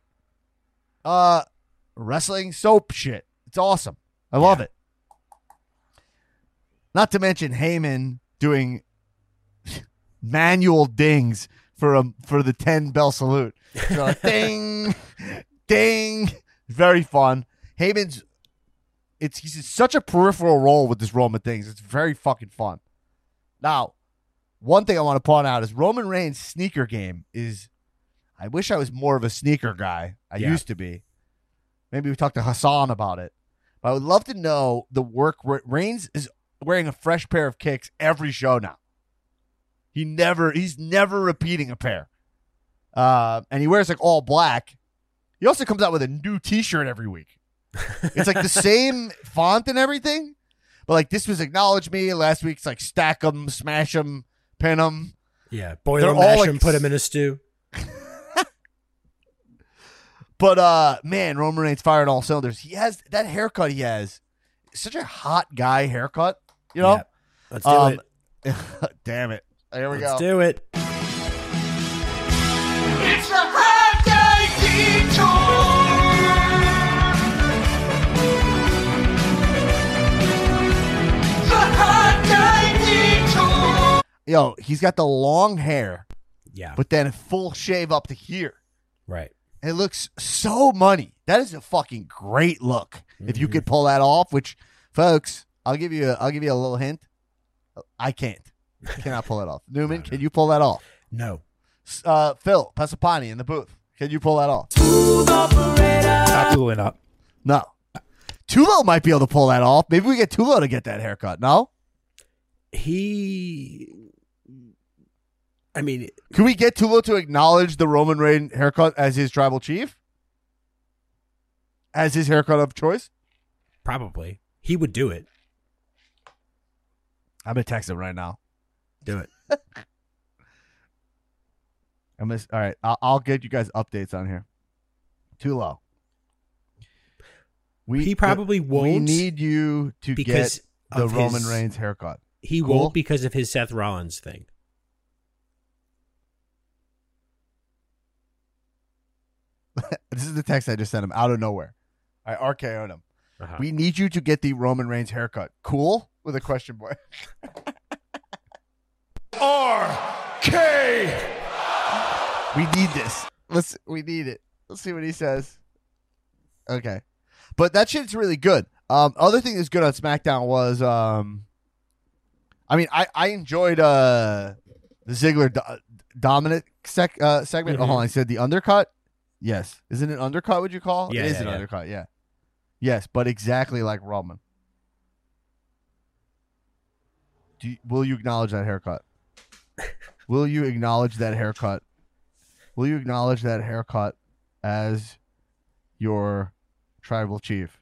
Uh, wrestling soap shit. It's awesome. I love yeah. it. Not to mention Heyman doing manual dings for a for the ten bell salute. So like, ding, ding. Very fun. Heyman's. It's he's such a peripheral role with this Roman things. It's very fucking fun. Now, one thing I want to point out is Roman Reigns' sneaker game is. I wish I was more of a sneaker guy. I yeah. used to be. Maybe we talked to Hassan about it. But I would love to know the work. Reigns is wearing a fresh pair of kicks every show now. He never, he's never repeating a pair. Uh, and he wears like all black. He also comes out with a new t-shirt every week. It's like the same font and everything. But like this was acknowledge me. Last week it's like stack them, smash them, pin them. Yeah, boil them, mash them, like, put them in a stew. But, uh, man, Roman Reigns fired all cylinders. He has that haircut he has. Such a hot guy haircut, you know? Yeah. Let's do um, it. Damn it. Here we Let's go. do it. It's the Hot Day Detour! The Hot Day Detour! Yo, he's got the long hair. Yeah. but then a full shave up to here. Right. It looks so money. That is a fucking great look. If you Mhm. could pull that off, which, folks, I'll give you. A, I'll give you a little hint. I can't. I cannot pull it off. Newman, No, no. can you pull that off? No. Uh, Phil Pasapani in the booth. Can you pull that off? Absolutely not. No. Tulo might be able to pull that off. Maybe we get Tulo to get that haircut. No. He. I mean, Can we get Tulo to acknowledge the Roman Reigns haircut as his tribal chief? As his haircut of choice? probably he would do it. I'm gonna text him right now. Do it. I'm gonna, all right, I'll, I'll get you guys updates on here. Tulo. We He probably We won't need you to because get the of Roman his- Reigns haircut. He Cool. won't because of his Seth Rollins thing. This is the text I just sent him out of nowhere. I R K O'd him. Uh-huh. We need you to get the Roman Reigns haircut. Cool? With a question mark. R K. We need this. Let's. We need it. Let's see what he says. Okay, but that shit's really good. Um, other thing that's good on SmackDown was, um, I mean, I I enjoyed uh the Ziggler do- Dominic sec uh, segment. Oh, Mhm. hold on, I said the undercut. Yes, isn't it undercut? Would you call? Yeah, it is yeah, an yeah. undercut. Yeah. Yes, but exactly like Roman. Do you, will you acknowledge that haircut? Will you acknowledge that haircut? Will you acknowledge that haircut as your tribal chief?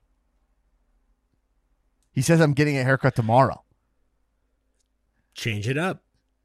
He says, I'm getting a haircut tomorrow. Change it up.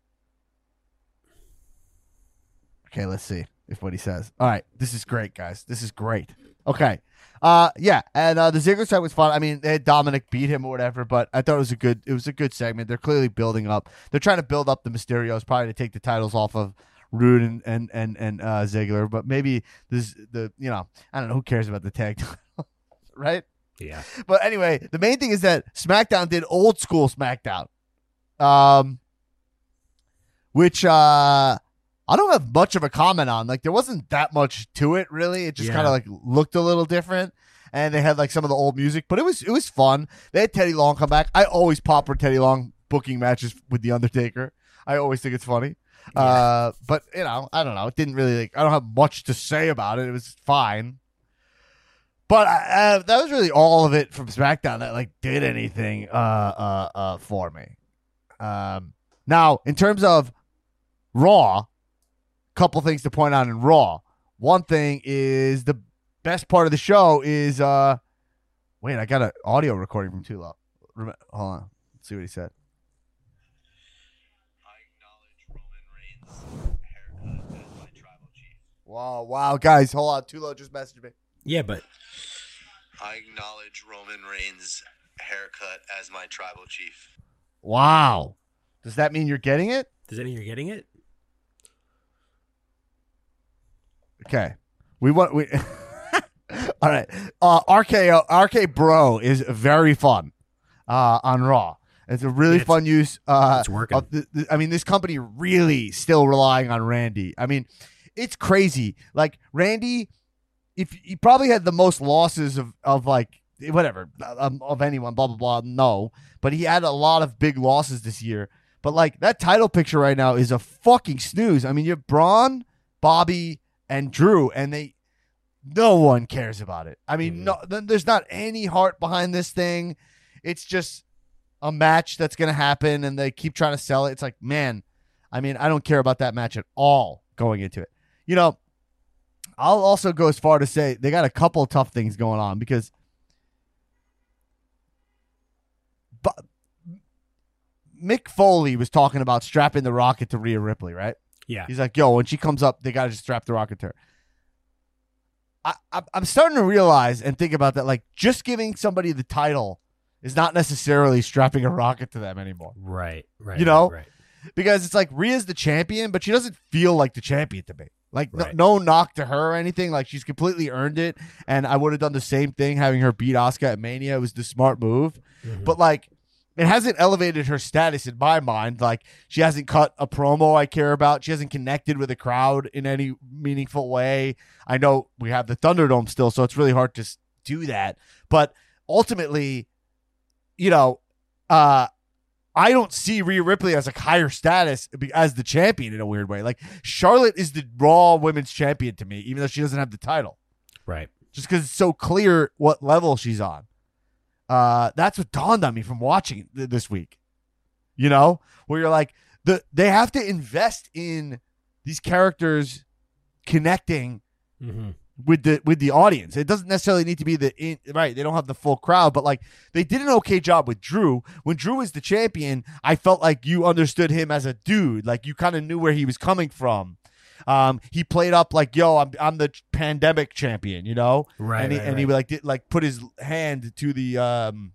Okay, let's see if what he says. All right, this is great, guys. This is great. Okay. Uh, yeah, and uh, the Ziggler side was fun. I mean, they had Dominic beat him or whatever, but I thought it was a good. It was a good segment. They're clearly building up. They're trying to build up the Mysterios, probably to take the titles off of Rude and and and, and uh, Ziggler. But maybe this the you know I don't know who cares about the tag title, right? Yeah. But anyway, the main thing is that SmackDown did old school SmackDown, um, which uh. I don't have much of a comment on. Like, there wasn't that much to it, really. It just Yeah. kind of like looked a little different, and they had like some of the old music, but it was it was fun. They had Teddy Long come back. I always pop for Teddy Long booking matches with the Undertaker. I always think it's funny. Uh, but you know, I don't know. It didn't really. Like, I don't have much to say about it. It was fine. But uh, that was really all of it from SmackDown that like did anything uh uh uh for me. Um, now in terms of Raw. Couple things to point out in Raw. One thing is the best part of the show is uh wait, I got an audio recording from Tulo. Rem- Hold on. Let's see what he said. I acknowledge Roman Reigns' haircut as my tribal chief. Wow, wow, guys, hold on. Tulo just messaged me. Yeah, but I acknowledge Roman Reigns' haircut as my tribal chief. Wow. Does that mean you're getting it? does that mean you're getting it? Okay. We want we all right. Uh R K O R K Bro is very fun uh on Raw. It's a really Yeah, it's- fun use uh it's working. of the, the- I mean, this company really still relying on Randy. I mean, it's crazy. Like Randy, if he probably had the most losses of of like whatever um, of anyone, blah blah blah. No, but he had a lot of big losses this year. But like that title picture right now is a fucking snooze. I mean, you have Braun, Bobby, and Drew, and they no one cares about it. I mean, no, th- there's not any heart behind this thing. It's just a match that's going to happen, and they keep trying to sell it. It's like, man, I mean, I don't care about that match at all going into it. You know, I'll also go as far to say they got a couple of tough things going on because but Mick Foley was talking about strapping the Rocket to Rhea Ripley, right? Yeah. He's like, yo, when she comes up, they got to just strap the Rocket to her. I, I, I'm starting to realize and think about that, like, just giving somebody the title is not necessarily strapping a Rocket to them anymore. Right. Right. You know? Right. Because it's like Rhea's the champion, but she doesn't feel like the champion to me. Like, no- Right. no, knock to her or anything. Like, she's completely earned it. And I would have done the same thing having her beat Asuka at Mania. It was the smart move. Mhm. But, like, it hasn't elevated her status in my mind. Like, she hasn't cut a promo I care about. She hasn't connected with the crowd in any meaningful way. I know we have the Thunderdome still, so it's really hard to s- do that. But ultimately, you know, uh, I don't see Rhea Ripley as a higher status as the champion in a weird way. Like, Charlotte is the Raw Women's Champion to me, even though she doesn't have the title. Right. Just because it's so clear what level she's on. Uh, that's what dawned on me from watching th- this week. You know, where you're like, the they have to invest in these characters connecting Mm-hmm. with the with the audience. It doesn't necessarily need to be the in, right. They don't have the full crowd, but like they did an okay job with Drew. When Drew was the champion, I felt like you understood him as a dude. Like you kind of knew where he was coming from. Um, he played up like, yo, I'm I'm the pandemic champion, you know, Right, and he right, and he right. like did, like put his hand to the um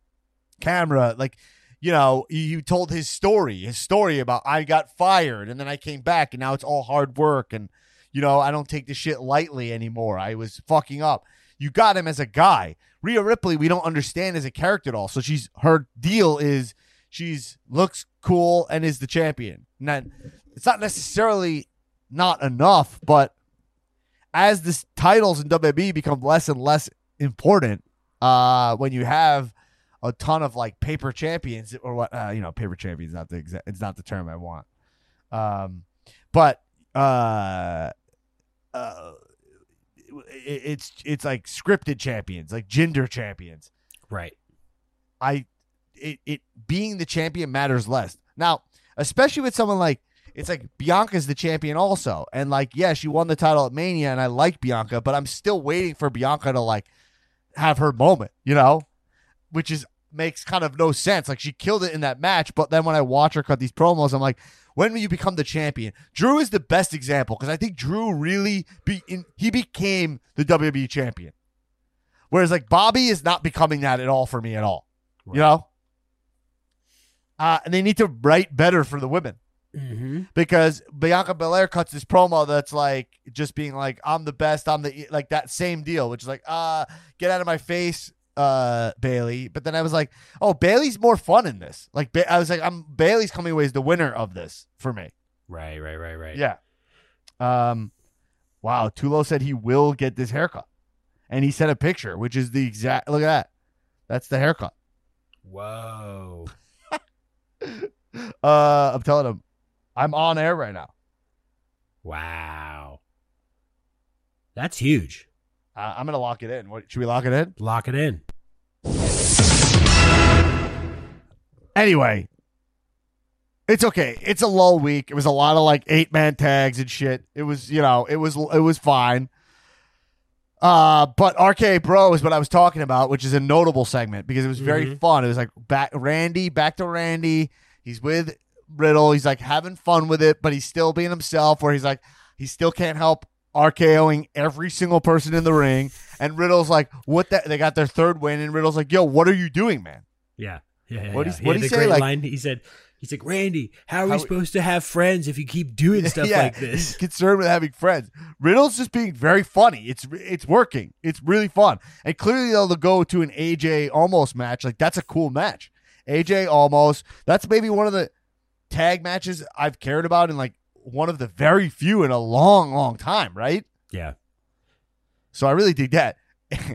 camera, like. You know, he, he told his story, his story about I got fired and then I came back and now it's all hard work and, you know, I don't take this shit lightly anymore. I was fucking up. You got him as a guy. Rhea Ripley, we don't understand as a character at all. So she's her deal is she's looks cool and is the champion. And that, it's not necessarily not enough, but as the titles in W W E become less and less important, uh, when you have a ton of like paper champions or what, uh, you know, paper champions, not the exact, it's not the term I want. Um, but, uh, uh, it, it's, it's like scripted champions, like gender champions. Right. I, it, it being the champion matters less now, especially with someone like, it's like Bianca's the champion also. And like, yeah, she won the title at Mania and I like Bianca, but I'm still waiting for Bianca to like have her moment, you know, which is, makes kind of no sense. Like she killed it in that match, but then when I watch her cut these promos, I'm like, when will you become the champion? Drew is the best example because I think Drew really be in, he became the W W E champion, whereas like Bobby is not becoming that at all for me at all. Right. You know, uh, and they need to write better for the women Mm-hmm. because Bianca Belair cuts this promo that's like just being like, I'm the best, I'm the like that same deal, which is like, uh, get out of my face. Uh, Bailey, but then I was like, oh, Bailey's more fun in this. Like, ba- I was like, I'm Bailey's coming away as the winner of this for me. Right, right, right, right. Yeah. Um, wow. Tulo said he will get this haircut, and he sent a picture, which is the exact. Look at that. That's the haircut. Whoa. Uh, I'm telling him, I'm on air right now. Wow. That's huge. Uh, I'm gonna lock it in. What, should we lock it in? Lock it in. Anyway, it's okay. It's a lull week. It was a lot of like eight man tags and shit. It was, you know, it was it was fine. Uh, but R K Bro is what I was talking about, which is a notable segment because it was very Mhm. fun. It was like back Randy, back to Randy. He's with Riddle. He's like having fun with it, but he's still being himself. Where he's like, he still can't help RKOing every single person in the ring. And Riddle's like, what the? They got their third win, and Riddle's like, yo, what are you doing, man? Yeah. Yeah. yeah What'd yeah. he- what'd had he the say? great Like- line. He said, he's like, Randy, how are How- we supposed to have friends if you keep doing stuff Yeah, like He's this? concerned with having friends. Riddle's just being very funny. It's it's working. It's really fun. And clearly they'll go to an A J Almost match. Like that's a cool match. A J Almost. That's maybe one of the tag matches I've cared about in like one of the very few in a long, long time, right? Yeah. So I really dig that.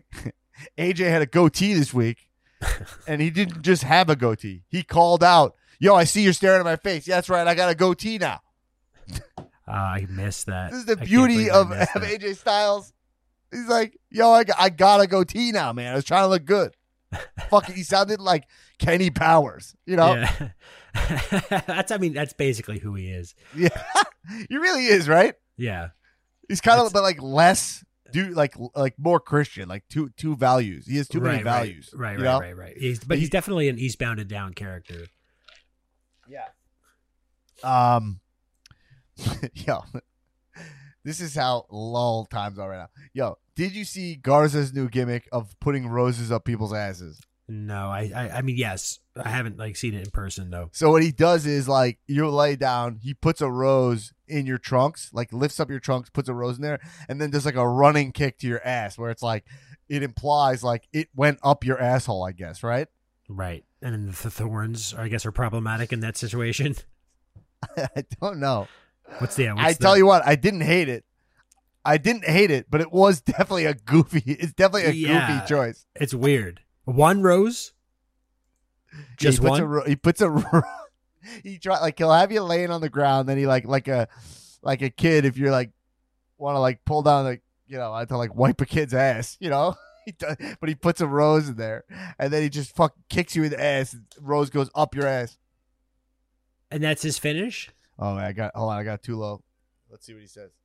A J had a goatee this week, and he didn't just have a goatee. He called out, yo, I see you're staring at my face. Yeah, that's right. I got a goatee now. Uh, I missed that. This is the I can't beauty believe I of, missed of that. A J Styles. He's like, yo, I got, I got a goatee now, man. I was trying to look good. Fucking, he sounded like Kenny Powers, you know? Yeah. That's, I mean, that's basically who he is. Yeah. He really is, right? Yeah. He's kind of, That's- but like less, do like like more Christian, like two two values. He has too many right, values. Right, right, you right, know? right, right. He's, but he's definitely an Eastbound and Down character. Yeah. Um. Yo, this is how lull times are right now. Yo, did you see Garza's new gimmick of putting roses up people's asses? No, I, I, I mean, yes, I haven't like seen it in person though. So what he does is like you lay down, he puts a rose in your trunks, like lifts up your trunks, puts a rose in there, and then does like a running kick to your ass where it's like it implies like it went up your asshole, I guess, right? Right. And then the thorns, I guess, are problematic in that situation. I don't know. What's the? What's I the, tell you what, I didn't hate it. I didn't hate it, but it was definitely a goofy. It's definitely a Yeah. goofy choice. It's weird. One rose. Just he puts one. A, ro- he puts a. ro- He try like he'll have you laying on the ground. Then he like like a like a kid if you're like want to like pull down like you know I have to like wipe a kid's ass. You know. He does, but he puts a rose in there, and then he just fucking kicks you in the ass. And rose goes up your ass. And that's his finish. Oh, I got hold on. I got too low. Let's see what he says.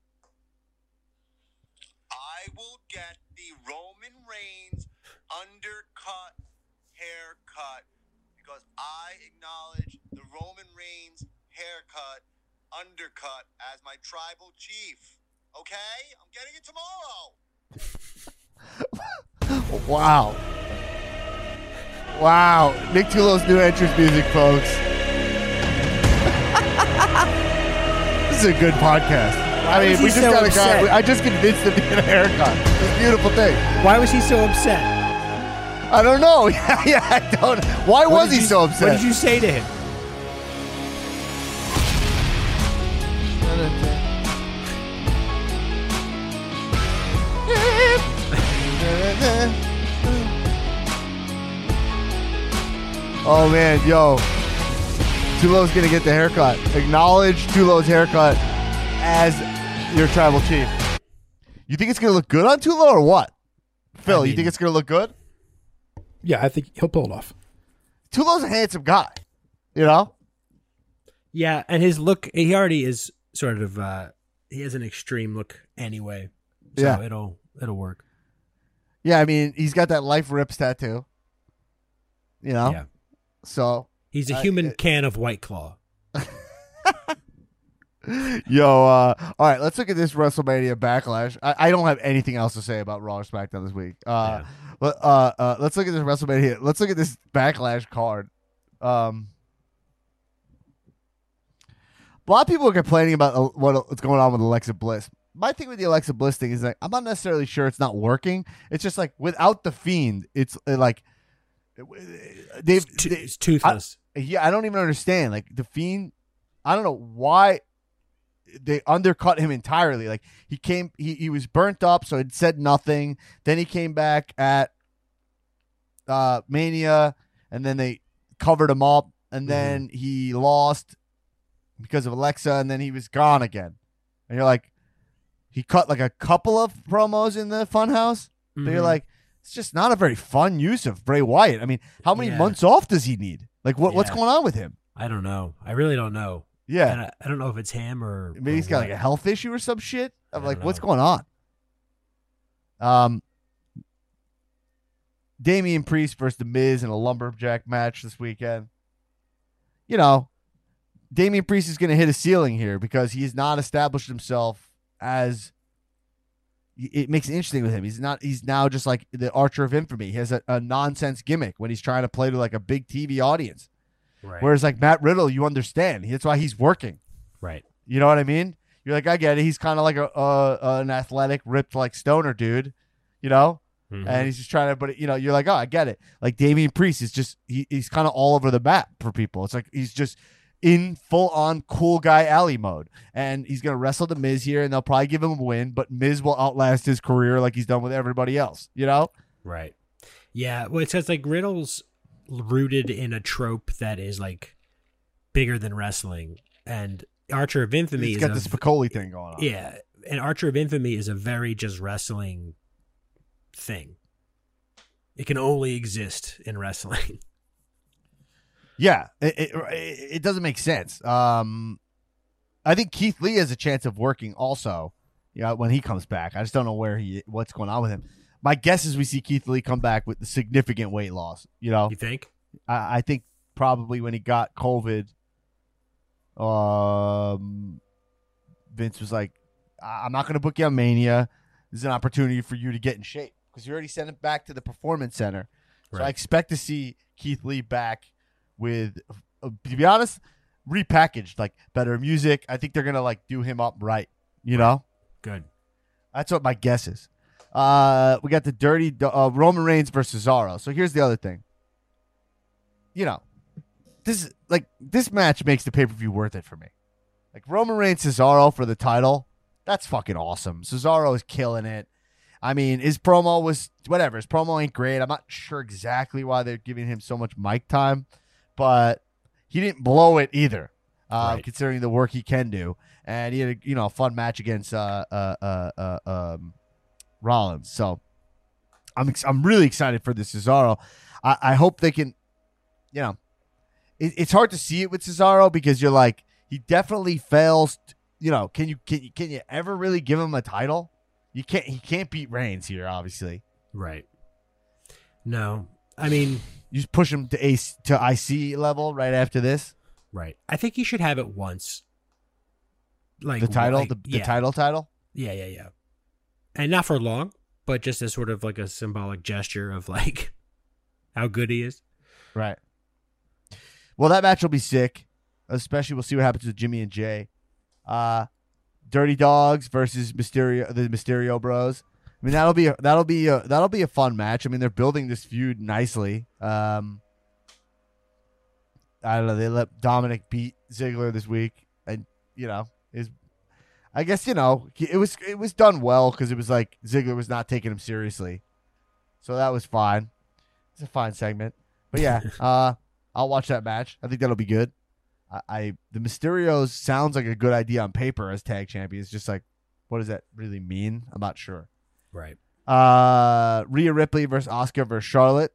I will get the Roman Reigns undercut haircut because I acknowledge the Roman Reigns haircut undercut as my tribal chief. Okay? I'm getting it tomorrow. Wow. Wow. Nick Tulo's new entrance music, folks. This is a good podcast. Why I mean, was he we just so got a upset? guy. I just convinced him to get a haircut. It's a beautiful thing. Why was he so upset? I don't know. Yeah, yeah, I don't. Why What was did he you- so upset? What did you say to him? Oh man, yo, Tulo's gonna get the haircut. Acknowledge Tulo's haircut as your tribal chief. You think it's gonna look good on Tulo or what? Phil, I you mean- think it's gonna look good? Yeah, I think he'll pull it off. Tulo's a handsome guy, you know. Yeah, and his look, he already is sort of, uh he has an extreme look anyway. So Yeah. it'll it'll work. Yeah, I mean, he's got that Life Rips tattoo. You know, Yeah. so He's a Uh, human it- can of White Claw. yo, uh, all right, let's look at this WrestleMania Backlash. I, I don't have anything else to say about Raw or SmackDown this week. Uh, but, uh, uh, let's look at this WrestleMania. Let's look at this Backlash card. Um, a lot of people are complaining about uh, what, what's going on with Alexa Bliss. My thing with the Alexa Bliss thing is like I'm not necessarily sure it's not working. It's just like without the Fiend, it's uh, like they've. It's, to- they- it's toothless. I- yeah, I don't even understand. Like the Fiend, I don't know why they undercut him entirely. Like he came, he, he was burnt up, so it said nothing. Then he came back at uh, Mania, and then they covered him up, and then he lost because of Alexa, and then he was gone again. And you're like, he cut like a couple of promos in the Funhouse, but you're Mhm. like, it's just not a very fun use of Bray Wyatt. I mean, how many Yeah. months off does he need? Like, what what's Yeah. going on with him? I don't know. I really don't know. Yeah. And I, I don't know if it's him or Maybe or he's got what. like a health issue or some shit. I'm I like, don't what's know. going on? Um, Damian Priest versus The Miz in a lumberjack match this weekend. You know, Damian Priest is going to hit a ceiling here because he has not established himself as. It makes it interesting with him. He's not. He's now just like the Archer of Infamy. He has a, a nonsense gimmick when he's trying to play to like a big T V audience. Right. Whereas like Matt Riddle, you understand. That's why he's working. Right. You know what I mean? You're like, I get it. He's kind of like a, a an athletic, ripped like stoner dude, you know. Mhm. And he's just trying to, but you know, you're like, oh, I get it. Like Damian Priest is just he, he's kind of all over the map for people. It's like he's just in full on cool guy alley mode, and he's gonna wrestle the Miz here, and they'll probably give him a win, but Miz will outlast his career like he's done with everybody else. You know? Right. Yeah. Well, it says like Riddle's rooted in a trope that is like bigger than wrestling, and Archer of Infamy He's is got a- this Spicoli thing going on. Yeah, and Archer of Infamy is a very just wrestling thing. It can only exist in wrestling. Yeah, it, it, it doesn't make sense. Um, I think Keith Lee has a chance of working also. You know, when he comes back, I just don't know where he, what's going on with him. My guess is we see Keith Lee come back with significant weight loss. You know, You think? I, I think probably when he got COVID, um, Vince was like, I- "I'm not going to book you on Mania. This is an opportunity for you to get in shape because you already sent it back to the Performance Center." So I Right. expect to see Keith Lee back with, uh, to be honest, repackaged, like better music. I think they're gonna like do him up right. You know, Good. that's what my guess is. Uh, we got the dirty uh, Roman Reigns versus Cesaro. So here's the other thing. you know, this is like this match makes the pay per view worth it for me. Like Roman Reigns Cesaro for the title, that's fucking awesome. Cesaro is killing it. I mean, his promo was whatever. His promo ain't great. I'm not sure exactly why they're giving him so much mic time, but he didn't blow it either, uh, Right. considering the work he can do. And he had a you know a fun match against uh, uh, uh, uh, um, Rollins. So I'm ex- I'm really excited for this Cesaro. I, I hope they can, you know, it, it's hard to see it with Cesaro because you're like he definitely fails. t- You know, can you can you, can you ever really give him a title? You can't. He can't beat Reigns here, obviously. Right. No, I mean, You just push him to ace to I C level right after this. right. I think he should have it once. Like The title, like- the, the yeah. title, title. Yeah, yeah, yeah. And not for long, but just as sort of like a symbolic gesture of like how good he is. Right. Well, that match will be sick. Especially, we'll see what happens with Jimmy and Jay. Uh, Dirty Dogs versus Mysterio, the Mysterio Bros. I mean, that'll be a, that'll be a, that'll be a fun match. I mean, they're building this feud nicely. Um, I don't know. They let Dominic beat Ziggler this week, and you know, is I guess you know it was it was done well because it was like Ziggler was not taking him seriously, so that was fine. It's a fine segment, but yeah, uh, I'll watch that match. I think that'll be good. I, I the Mysterios sounds like a good idea on paper as tag champions. Just like, what does that really mean? I'm not sure. Right. Uh, Rhea Ripley versus Asuka versus Charlotte.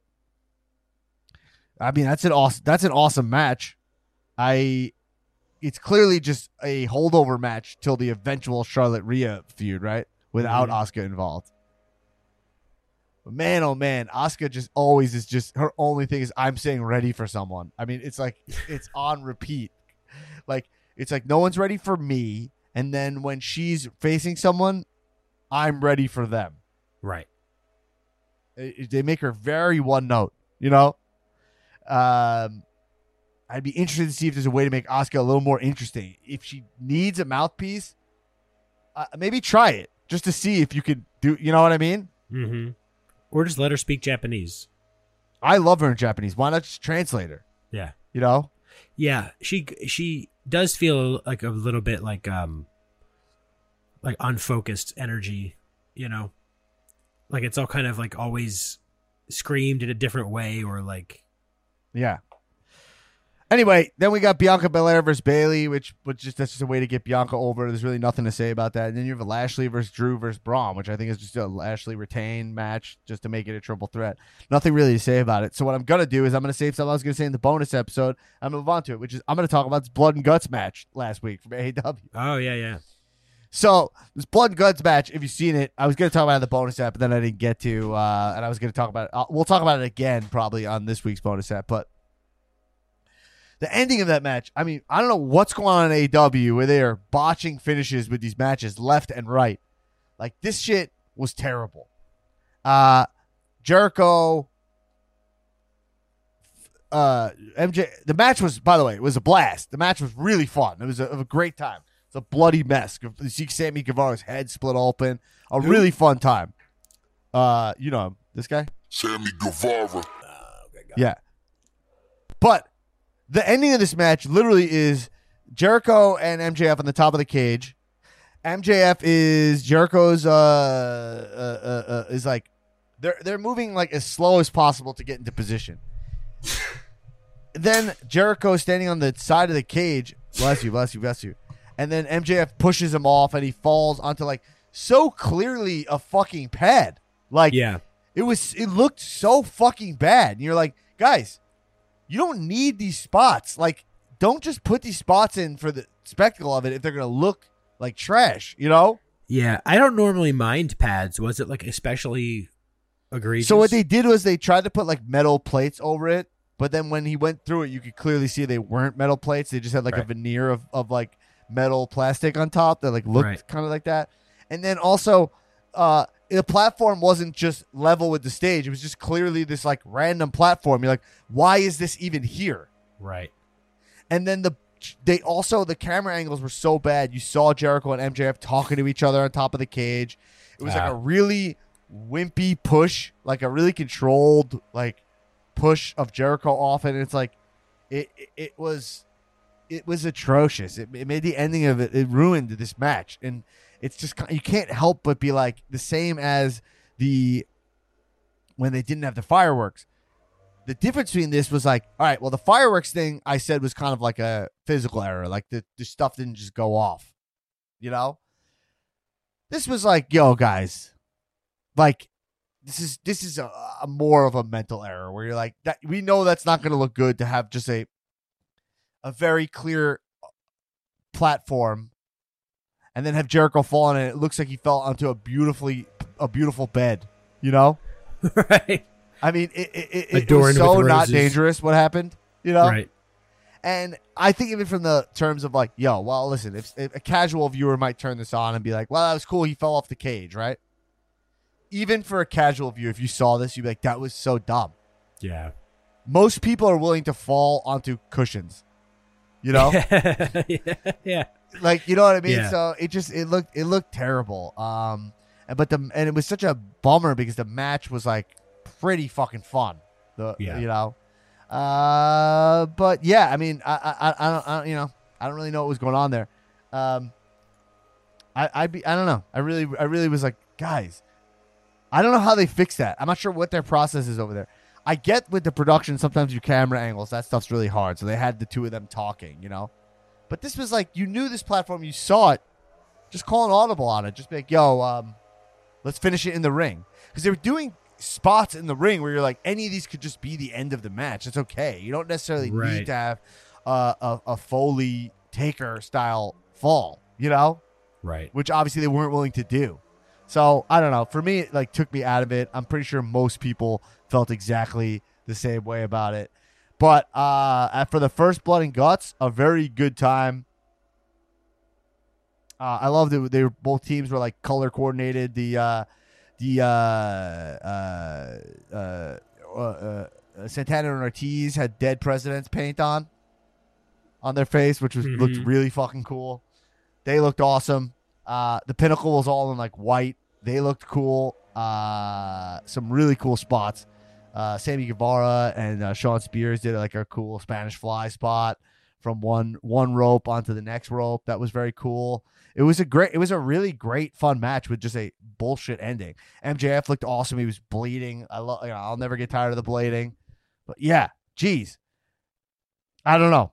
I mean, that's an awesome. That's an awesome match. I. It's clearly just a holdover match till the eventual Charlotte Rhea feud, right? Without Mhm. Asuka involved. But man, oh man, Asuka just always is just her only thing is I'm saying ready for someone. I mean, it's like it's on repeat. Like it's like no one's ready for me, and then when she's facing someone, I'm ready for them. Right. It- they make her very one note, you know. Um, I'd be interested to see if there's a way to make Asuka a little more interesting. If she needs a mouthpiece, uh, maybe try it just to see if you could do. You know what I mean? Mm-hmm. Or just let her speak Japanese. I love her in Japanese. Why not just translate her? Yeah. You know? Yeah. She she does feel like a little bit like um like unfocused energy, you know? Like it's all kind of like always screamed in a different way or like Yeah. Anyway, then we got Bianca Belair versus Bailey, which which just that's just a way to get Bianca over. There's really nothing to say about that. And then you have a Lashley versus Drew versus Braun, which I think is just a Lashley retained match just to make it a triple threat. Nothing really to say about it. So what I'm gonna do is I'm gonna save something I was gonna say in the bonus episode. I'm gonna move on to it, which is I'm gonna talk about this blood and guts match last week from A E W. oh yeah, yeah. So this blood and guts match, if you've seen it, I was going to talk about it in the bonus app, but then I didn't get to, uh, and I was going to talk about it. Uh, we'll talk about it again probably on this week's bonus app. But the ending of that match, I mean, I don't know what's going on in A E W where they are botching finishes with these matches left and right. Like this shit was terrible. Uh, Jericho, uh, M J. The match was, by the way, it was a blast. The match was really fun. It was a, a great time. It's a bloody mess. You see Sammy Guevara's head split open. A really fun time. Uh, you know him, this guy? Sammy Guevara. Yeah. But the ending of this match literally is Jericho and M J F on the top of the cage. M J F is Jericho's uh, uh, uh, uh is like they're they're moving like as slow as possible to get into position. Then Jericho is standing on the side of the cage. Bless you, bless you, bless you. And then M J F pushes him off and he falls onto like so clearly a fucking pad. Like Yeah. it was it looked so fucking bad. And you're like, guys, you don't need these spots. Like, don't just put these spots in for the spectacle of it if they're gonna look like trash, you know? Yeah. I don't normally mind pads. Was it like especially egregious? So what they did was they tried to put like metal plates over it, but then when he went through it, you could clearly see they weren't metal plates. They just had like a Right. veneer of, of like metal plastic on top that like looked Right. kind of like that. And then also, uh, the platform wasn't just level with the stage. It was just clearly this like random platform. You're like, why is this even here? Right. And then the they also the camera angles were so bad. You saw Jericho and M J F talking to each other on top of the cage. It was like Ah. a really wimpy push, like a really controlled like push of Jericho off it. And it's like it it, it was it was atrocious. It, it made the ending of it. It ruined this match, and it's just you can't help but be like the same as the when they didn't have the fireworks. The difference between this was like, all right, well, the fireworks thing I said was kind of like a physical error. Like the, the stuff didn't just go off, you know? This was like, yo, guys, like this is this is a, a more of a mental error where you're like, that we know that's not going to look good to have just a a very clear platform and then have Jericho fall on it. And it looks like he fell onto a beautifully a beautiful bed, you know? Right. I mean, it it, it, it was so not dangerous what happened, you know? Right. And I think even from the terms of like, yo, well, listen, if, if a casual viewer might turn this on and be like, well, that was cool. He fell off the cage, right? Even for a casual viewer, if you saw this, you'd be like, that was so dumb. Yeah. Most people are willing to fall onto cushions, you know? yeah. yeah. Like, you know what I mean? Yeah. So it just, it looked, it looked terrible. Um, and, but the, and it was such a bummer because the match was like, pretty fucking fun, the yeah. you know, uh, but yeah, I mean, I, I, I don't, I don't, you know, I don't really know what was going on there. Um, I, I be, I don't know. I really, I really was like, guys, I don't know how they fix that. I'm not sure what their process is over there. I get with the production, sometimes your camera angles, that stuff's really hard. So they had the two of them talking, you know, but this was like, you knew this platform, you saw it, just call an audible on it. Just be like, yo, um, let's finish it in the ring. Cause they were doing spots in the ring where you're like, any of these could just be the end of the match. It's okay. You don't necessarily right. need to have uh, a, a Foley Taker style fall, you know? Right. Which obviously they weren't willing to do. So I don't know. For me, it like took me out of it. I'm pretty sure most people felt exactly the same way about it. But uh, for the first Blood and Guts, a very good time. Uh, I loved it. They were both teams were like color coordinated. The uh, The uh, uh, uh, uh, uh, Santana and Ortiz had dead presidents paint on on their face, which was mm-hmm. looked really fucking cool. They looked awesome. Uh, the Pinnacle was all in like white. They looked cool. Uh, some really cool spots. Uh, Sammy Guevara and uh, Sean Spears did like a cool Spanish fly spot from one one rope onto the next rope. That was very cool. It was a great, it was a really great, fun match with just a bullshit ending. M J F looked awesome. He was bleeding. I love, you know, I'll never get tired of the bleeding. But yeah, geez, I don't know.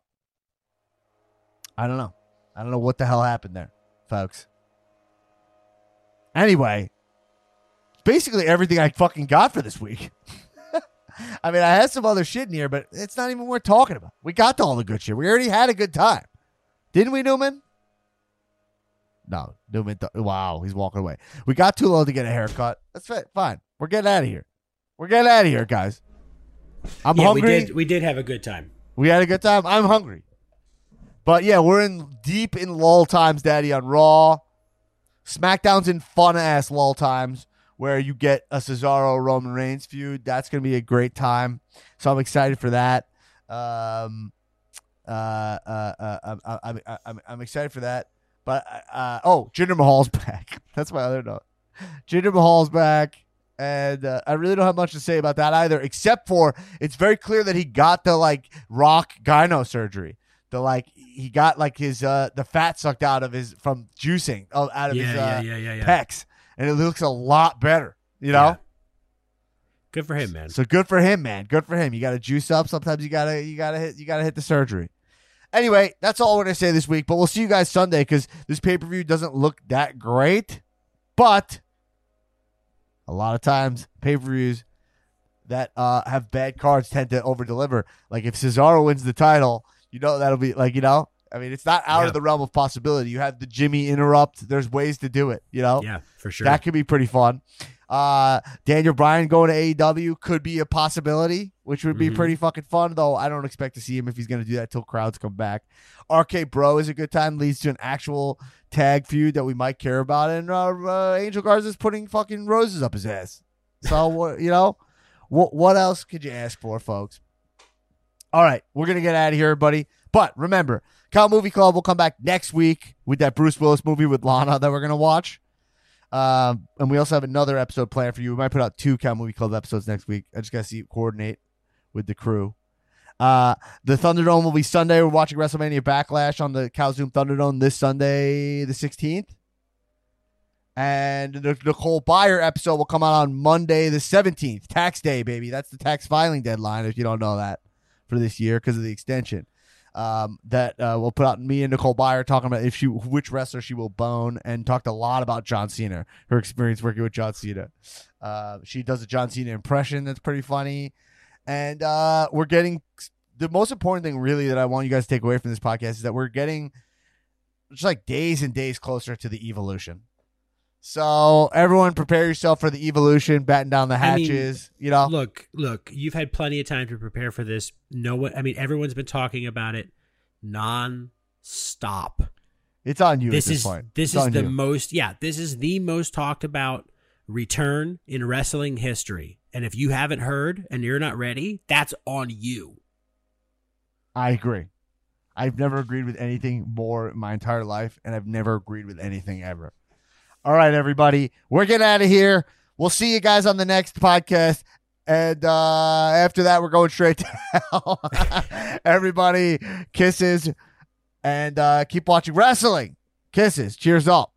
I don't know. I don't know what the hell happened there, folks. Anyway, basically everything I fucking got for this week. I mean, I had some other shit in here, but it's not even worth talking about. We got to all the good shit. We already had a good time, didn't we, Newman? No, Newman. Th- wow, he's walking away. We got too low to get a haircut. That's fi- fine. We're getting out of here. We're getting out of here, guys. I'm yeah, hungry. We did, we did have a good time. We had a good time. I'm hungry. But yeah, we're in deep in lull times, Daddy, on Raw. SmackDown's in fun ass lull times where you get a Cesaro Roman Reigns feud. That's gonna be a great time. So I'm excited for that. Um, uh, uh, uh, I'm, I'm, I'm, I'm excited for that. But, uh, oh, Jinder Mahal's back. That's my other note. Jinder Mahal's back. And uh, I really don't have much to say about that either, except for it's very clear that he got the, like, Rock gyno surgery. The, like, he got, like, his, uh, the fat sucked out of his, from juicing, oh, out of yeah, his yeah, uh, yeah, yeah, yeah. pecs. And it looks a lot better, you know? Yeah. Good for him, man. So good for him, man. Good for him. You got to juice up. Sometimes you got to, you got to hit, you got to hit the surgery. Anyway, that's all we're going to say this week, but we'll see you guys Sunday because this pay-per-view doesn't look that great, but a lot of times pay-per-views that uh, have bad cards tend to over-deliver. Like if Cesaro wins the title, you know that'll be like, you know, I mean, it's not out yeah. of the realm of possibility. You have the Jimmy interrupt. There's ways to do it, you know? Yeah, for sure. That could be pretty fun. Uh, Daniel Bryan going to A E W could be a possibility, which would be mm-hmm. pretty fucking fun, though I don't expect to see him if he's going to do that till crowds come back. R K Bro is a good time, leads to an actual tag feud that we might care about, and uh, uh, Angel Garza's putting fucking roses up his ass. So, what you know, what what else could you ask for, folks? All right, we're going to get out of here, everybody. But remember, Count Movie Club will come back next week with that Bruce Willis movie with Lana that we're going to watch. Um, and we also have another episode planned for you. We might put out two Count Movie Club episodes next week. I just got to see coordinate with the crew. Uh, the Thunderdome will be Sunday. We're watching WrestleMania Backlash on the Calzoom Thunderdome this Sunday, the sixteenth. And the Nicole Byer episode will come out on Monday, the seventeenth. Tax day, baby. That's the tax filing deadline, if you don't know that, for this year because of the extension. Um, that uh, we'll put out me and Nicole Byer talking about if she, which wrestler she will bone, and talked a lot about John Cena, her experience working with John Cena. Uh, she does a John Cena impression that's pretty funny. And uh, we're getting the most important thing, really, that I want you guys to take away from this podcast is that we're getting just like days and days closer to the evolution. So everyone, prepare yourself for the evolution, batten down the hatches. I mean, you know, look, look, you've had plenty of time to prepare for this. No one, I mean, everyone's been talking about it non-stop. It's on you. This at this is point. this It's is on the you. most, yeah, this is the most talked about return in wrestling history. And if you haven't heard and you're not ready, that's on you. I agree. I've never agreed with anything more in my entire life, and I've never agreed with anything ever. All right, everybody. We're getting out of here. We'll see you guys on the next podcast. And uh, after that, we're going straight to hell. Everybody, kisses. And uh, keep watching wrestling. Kisses. Cheers up.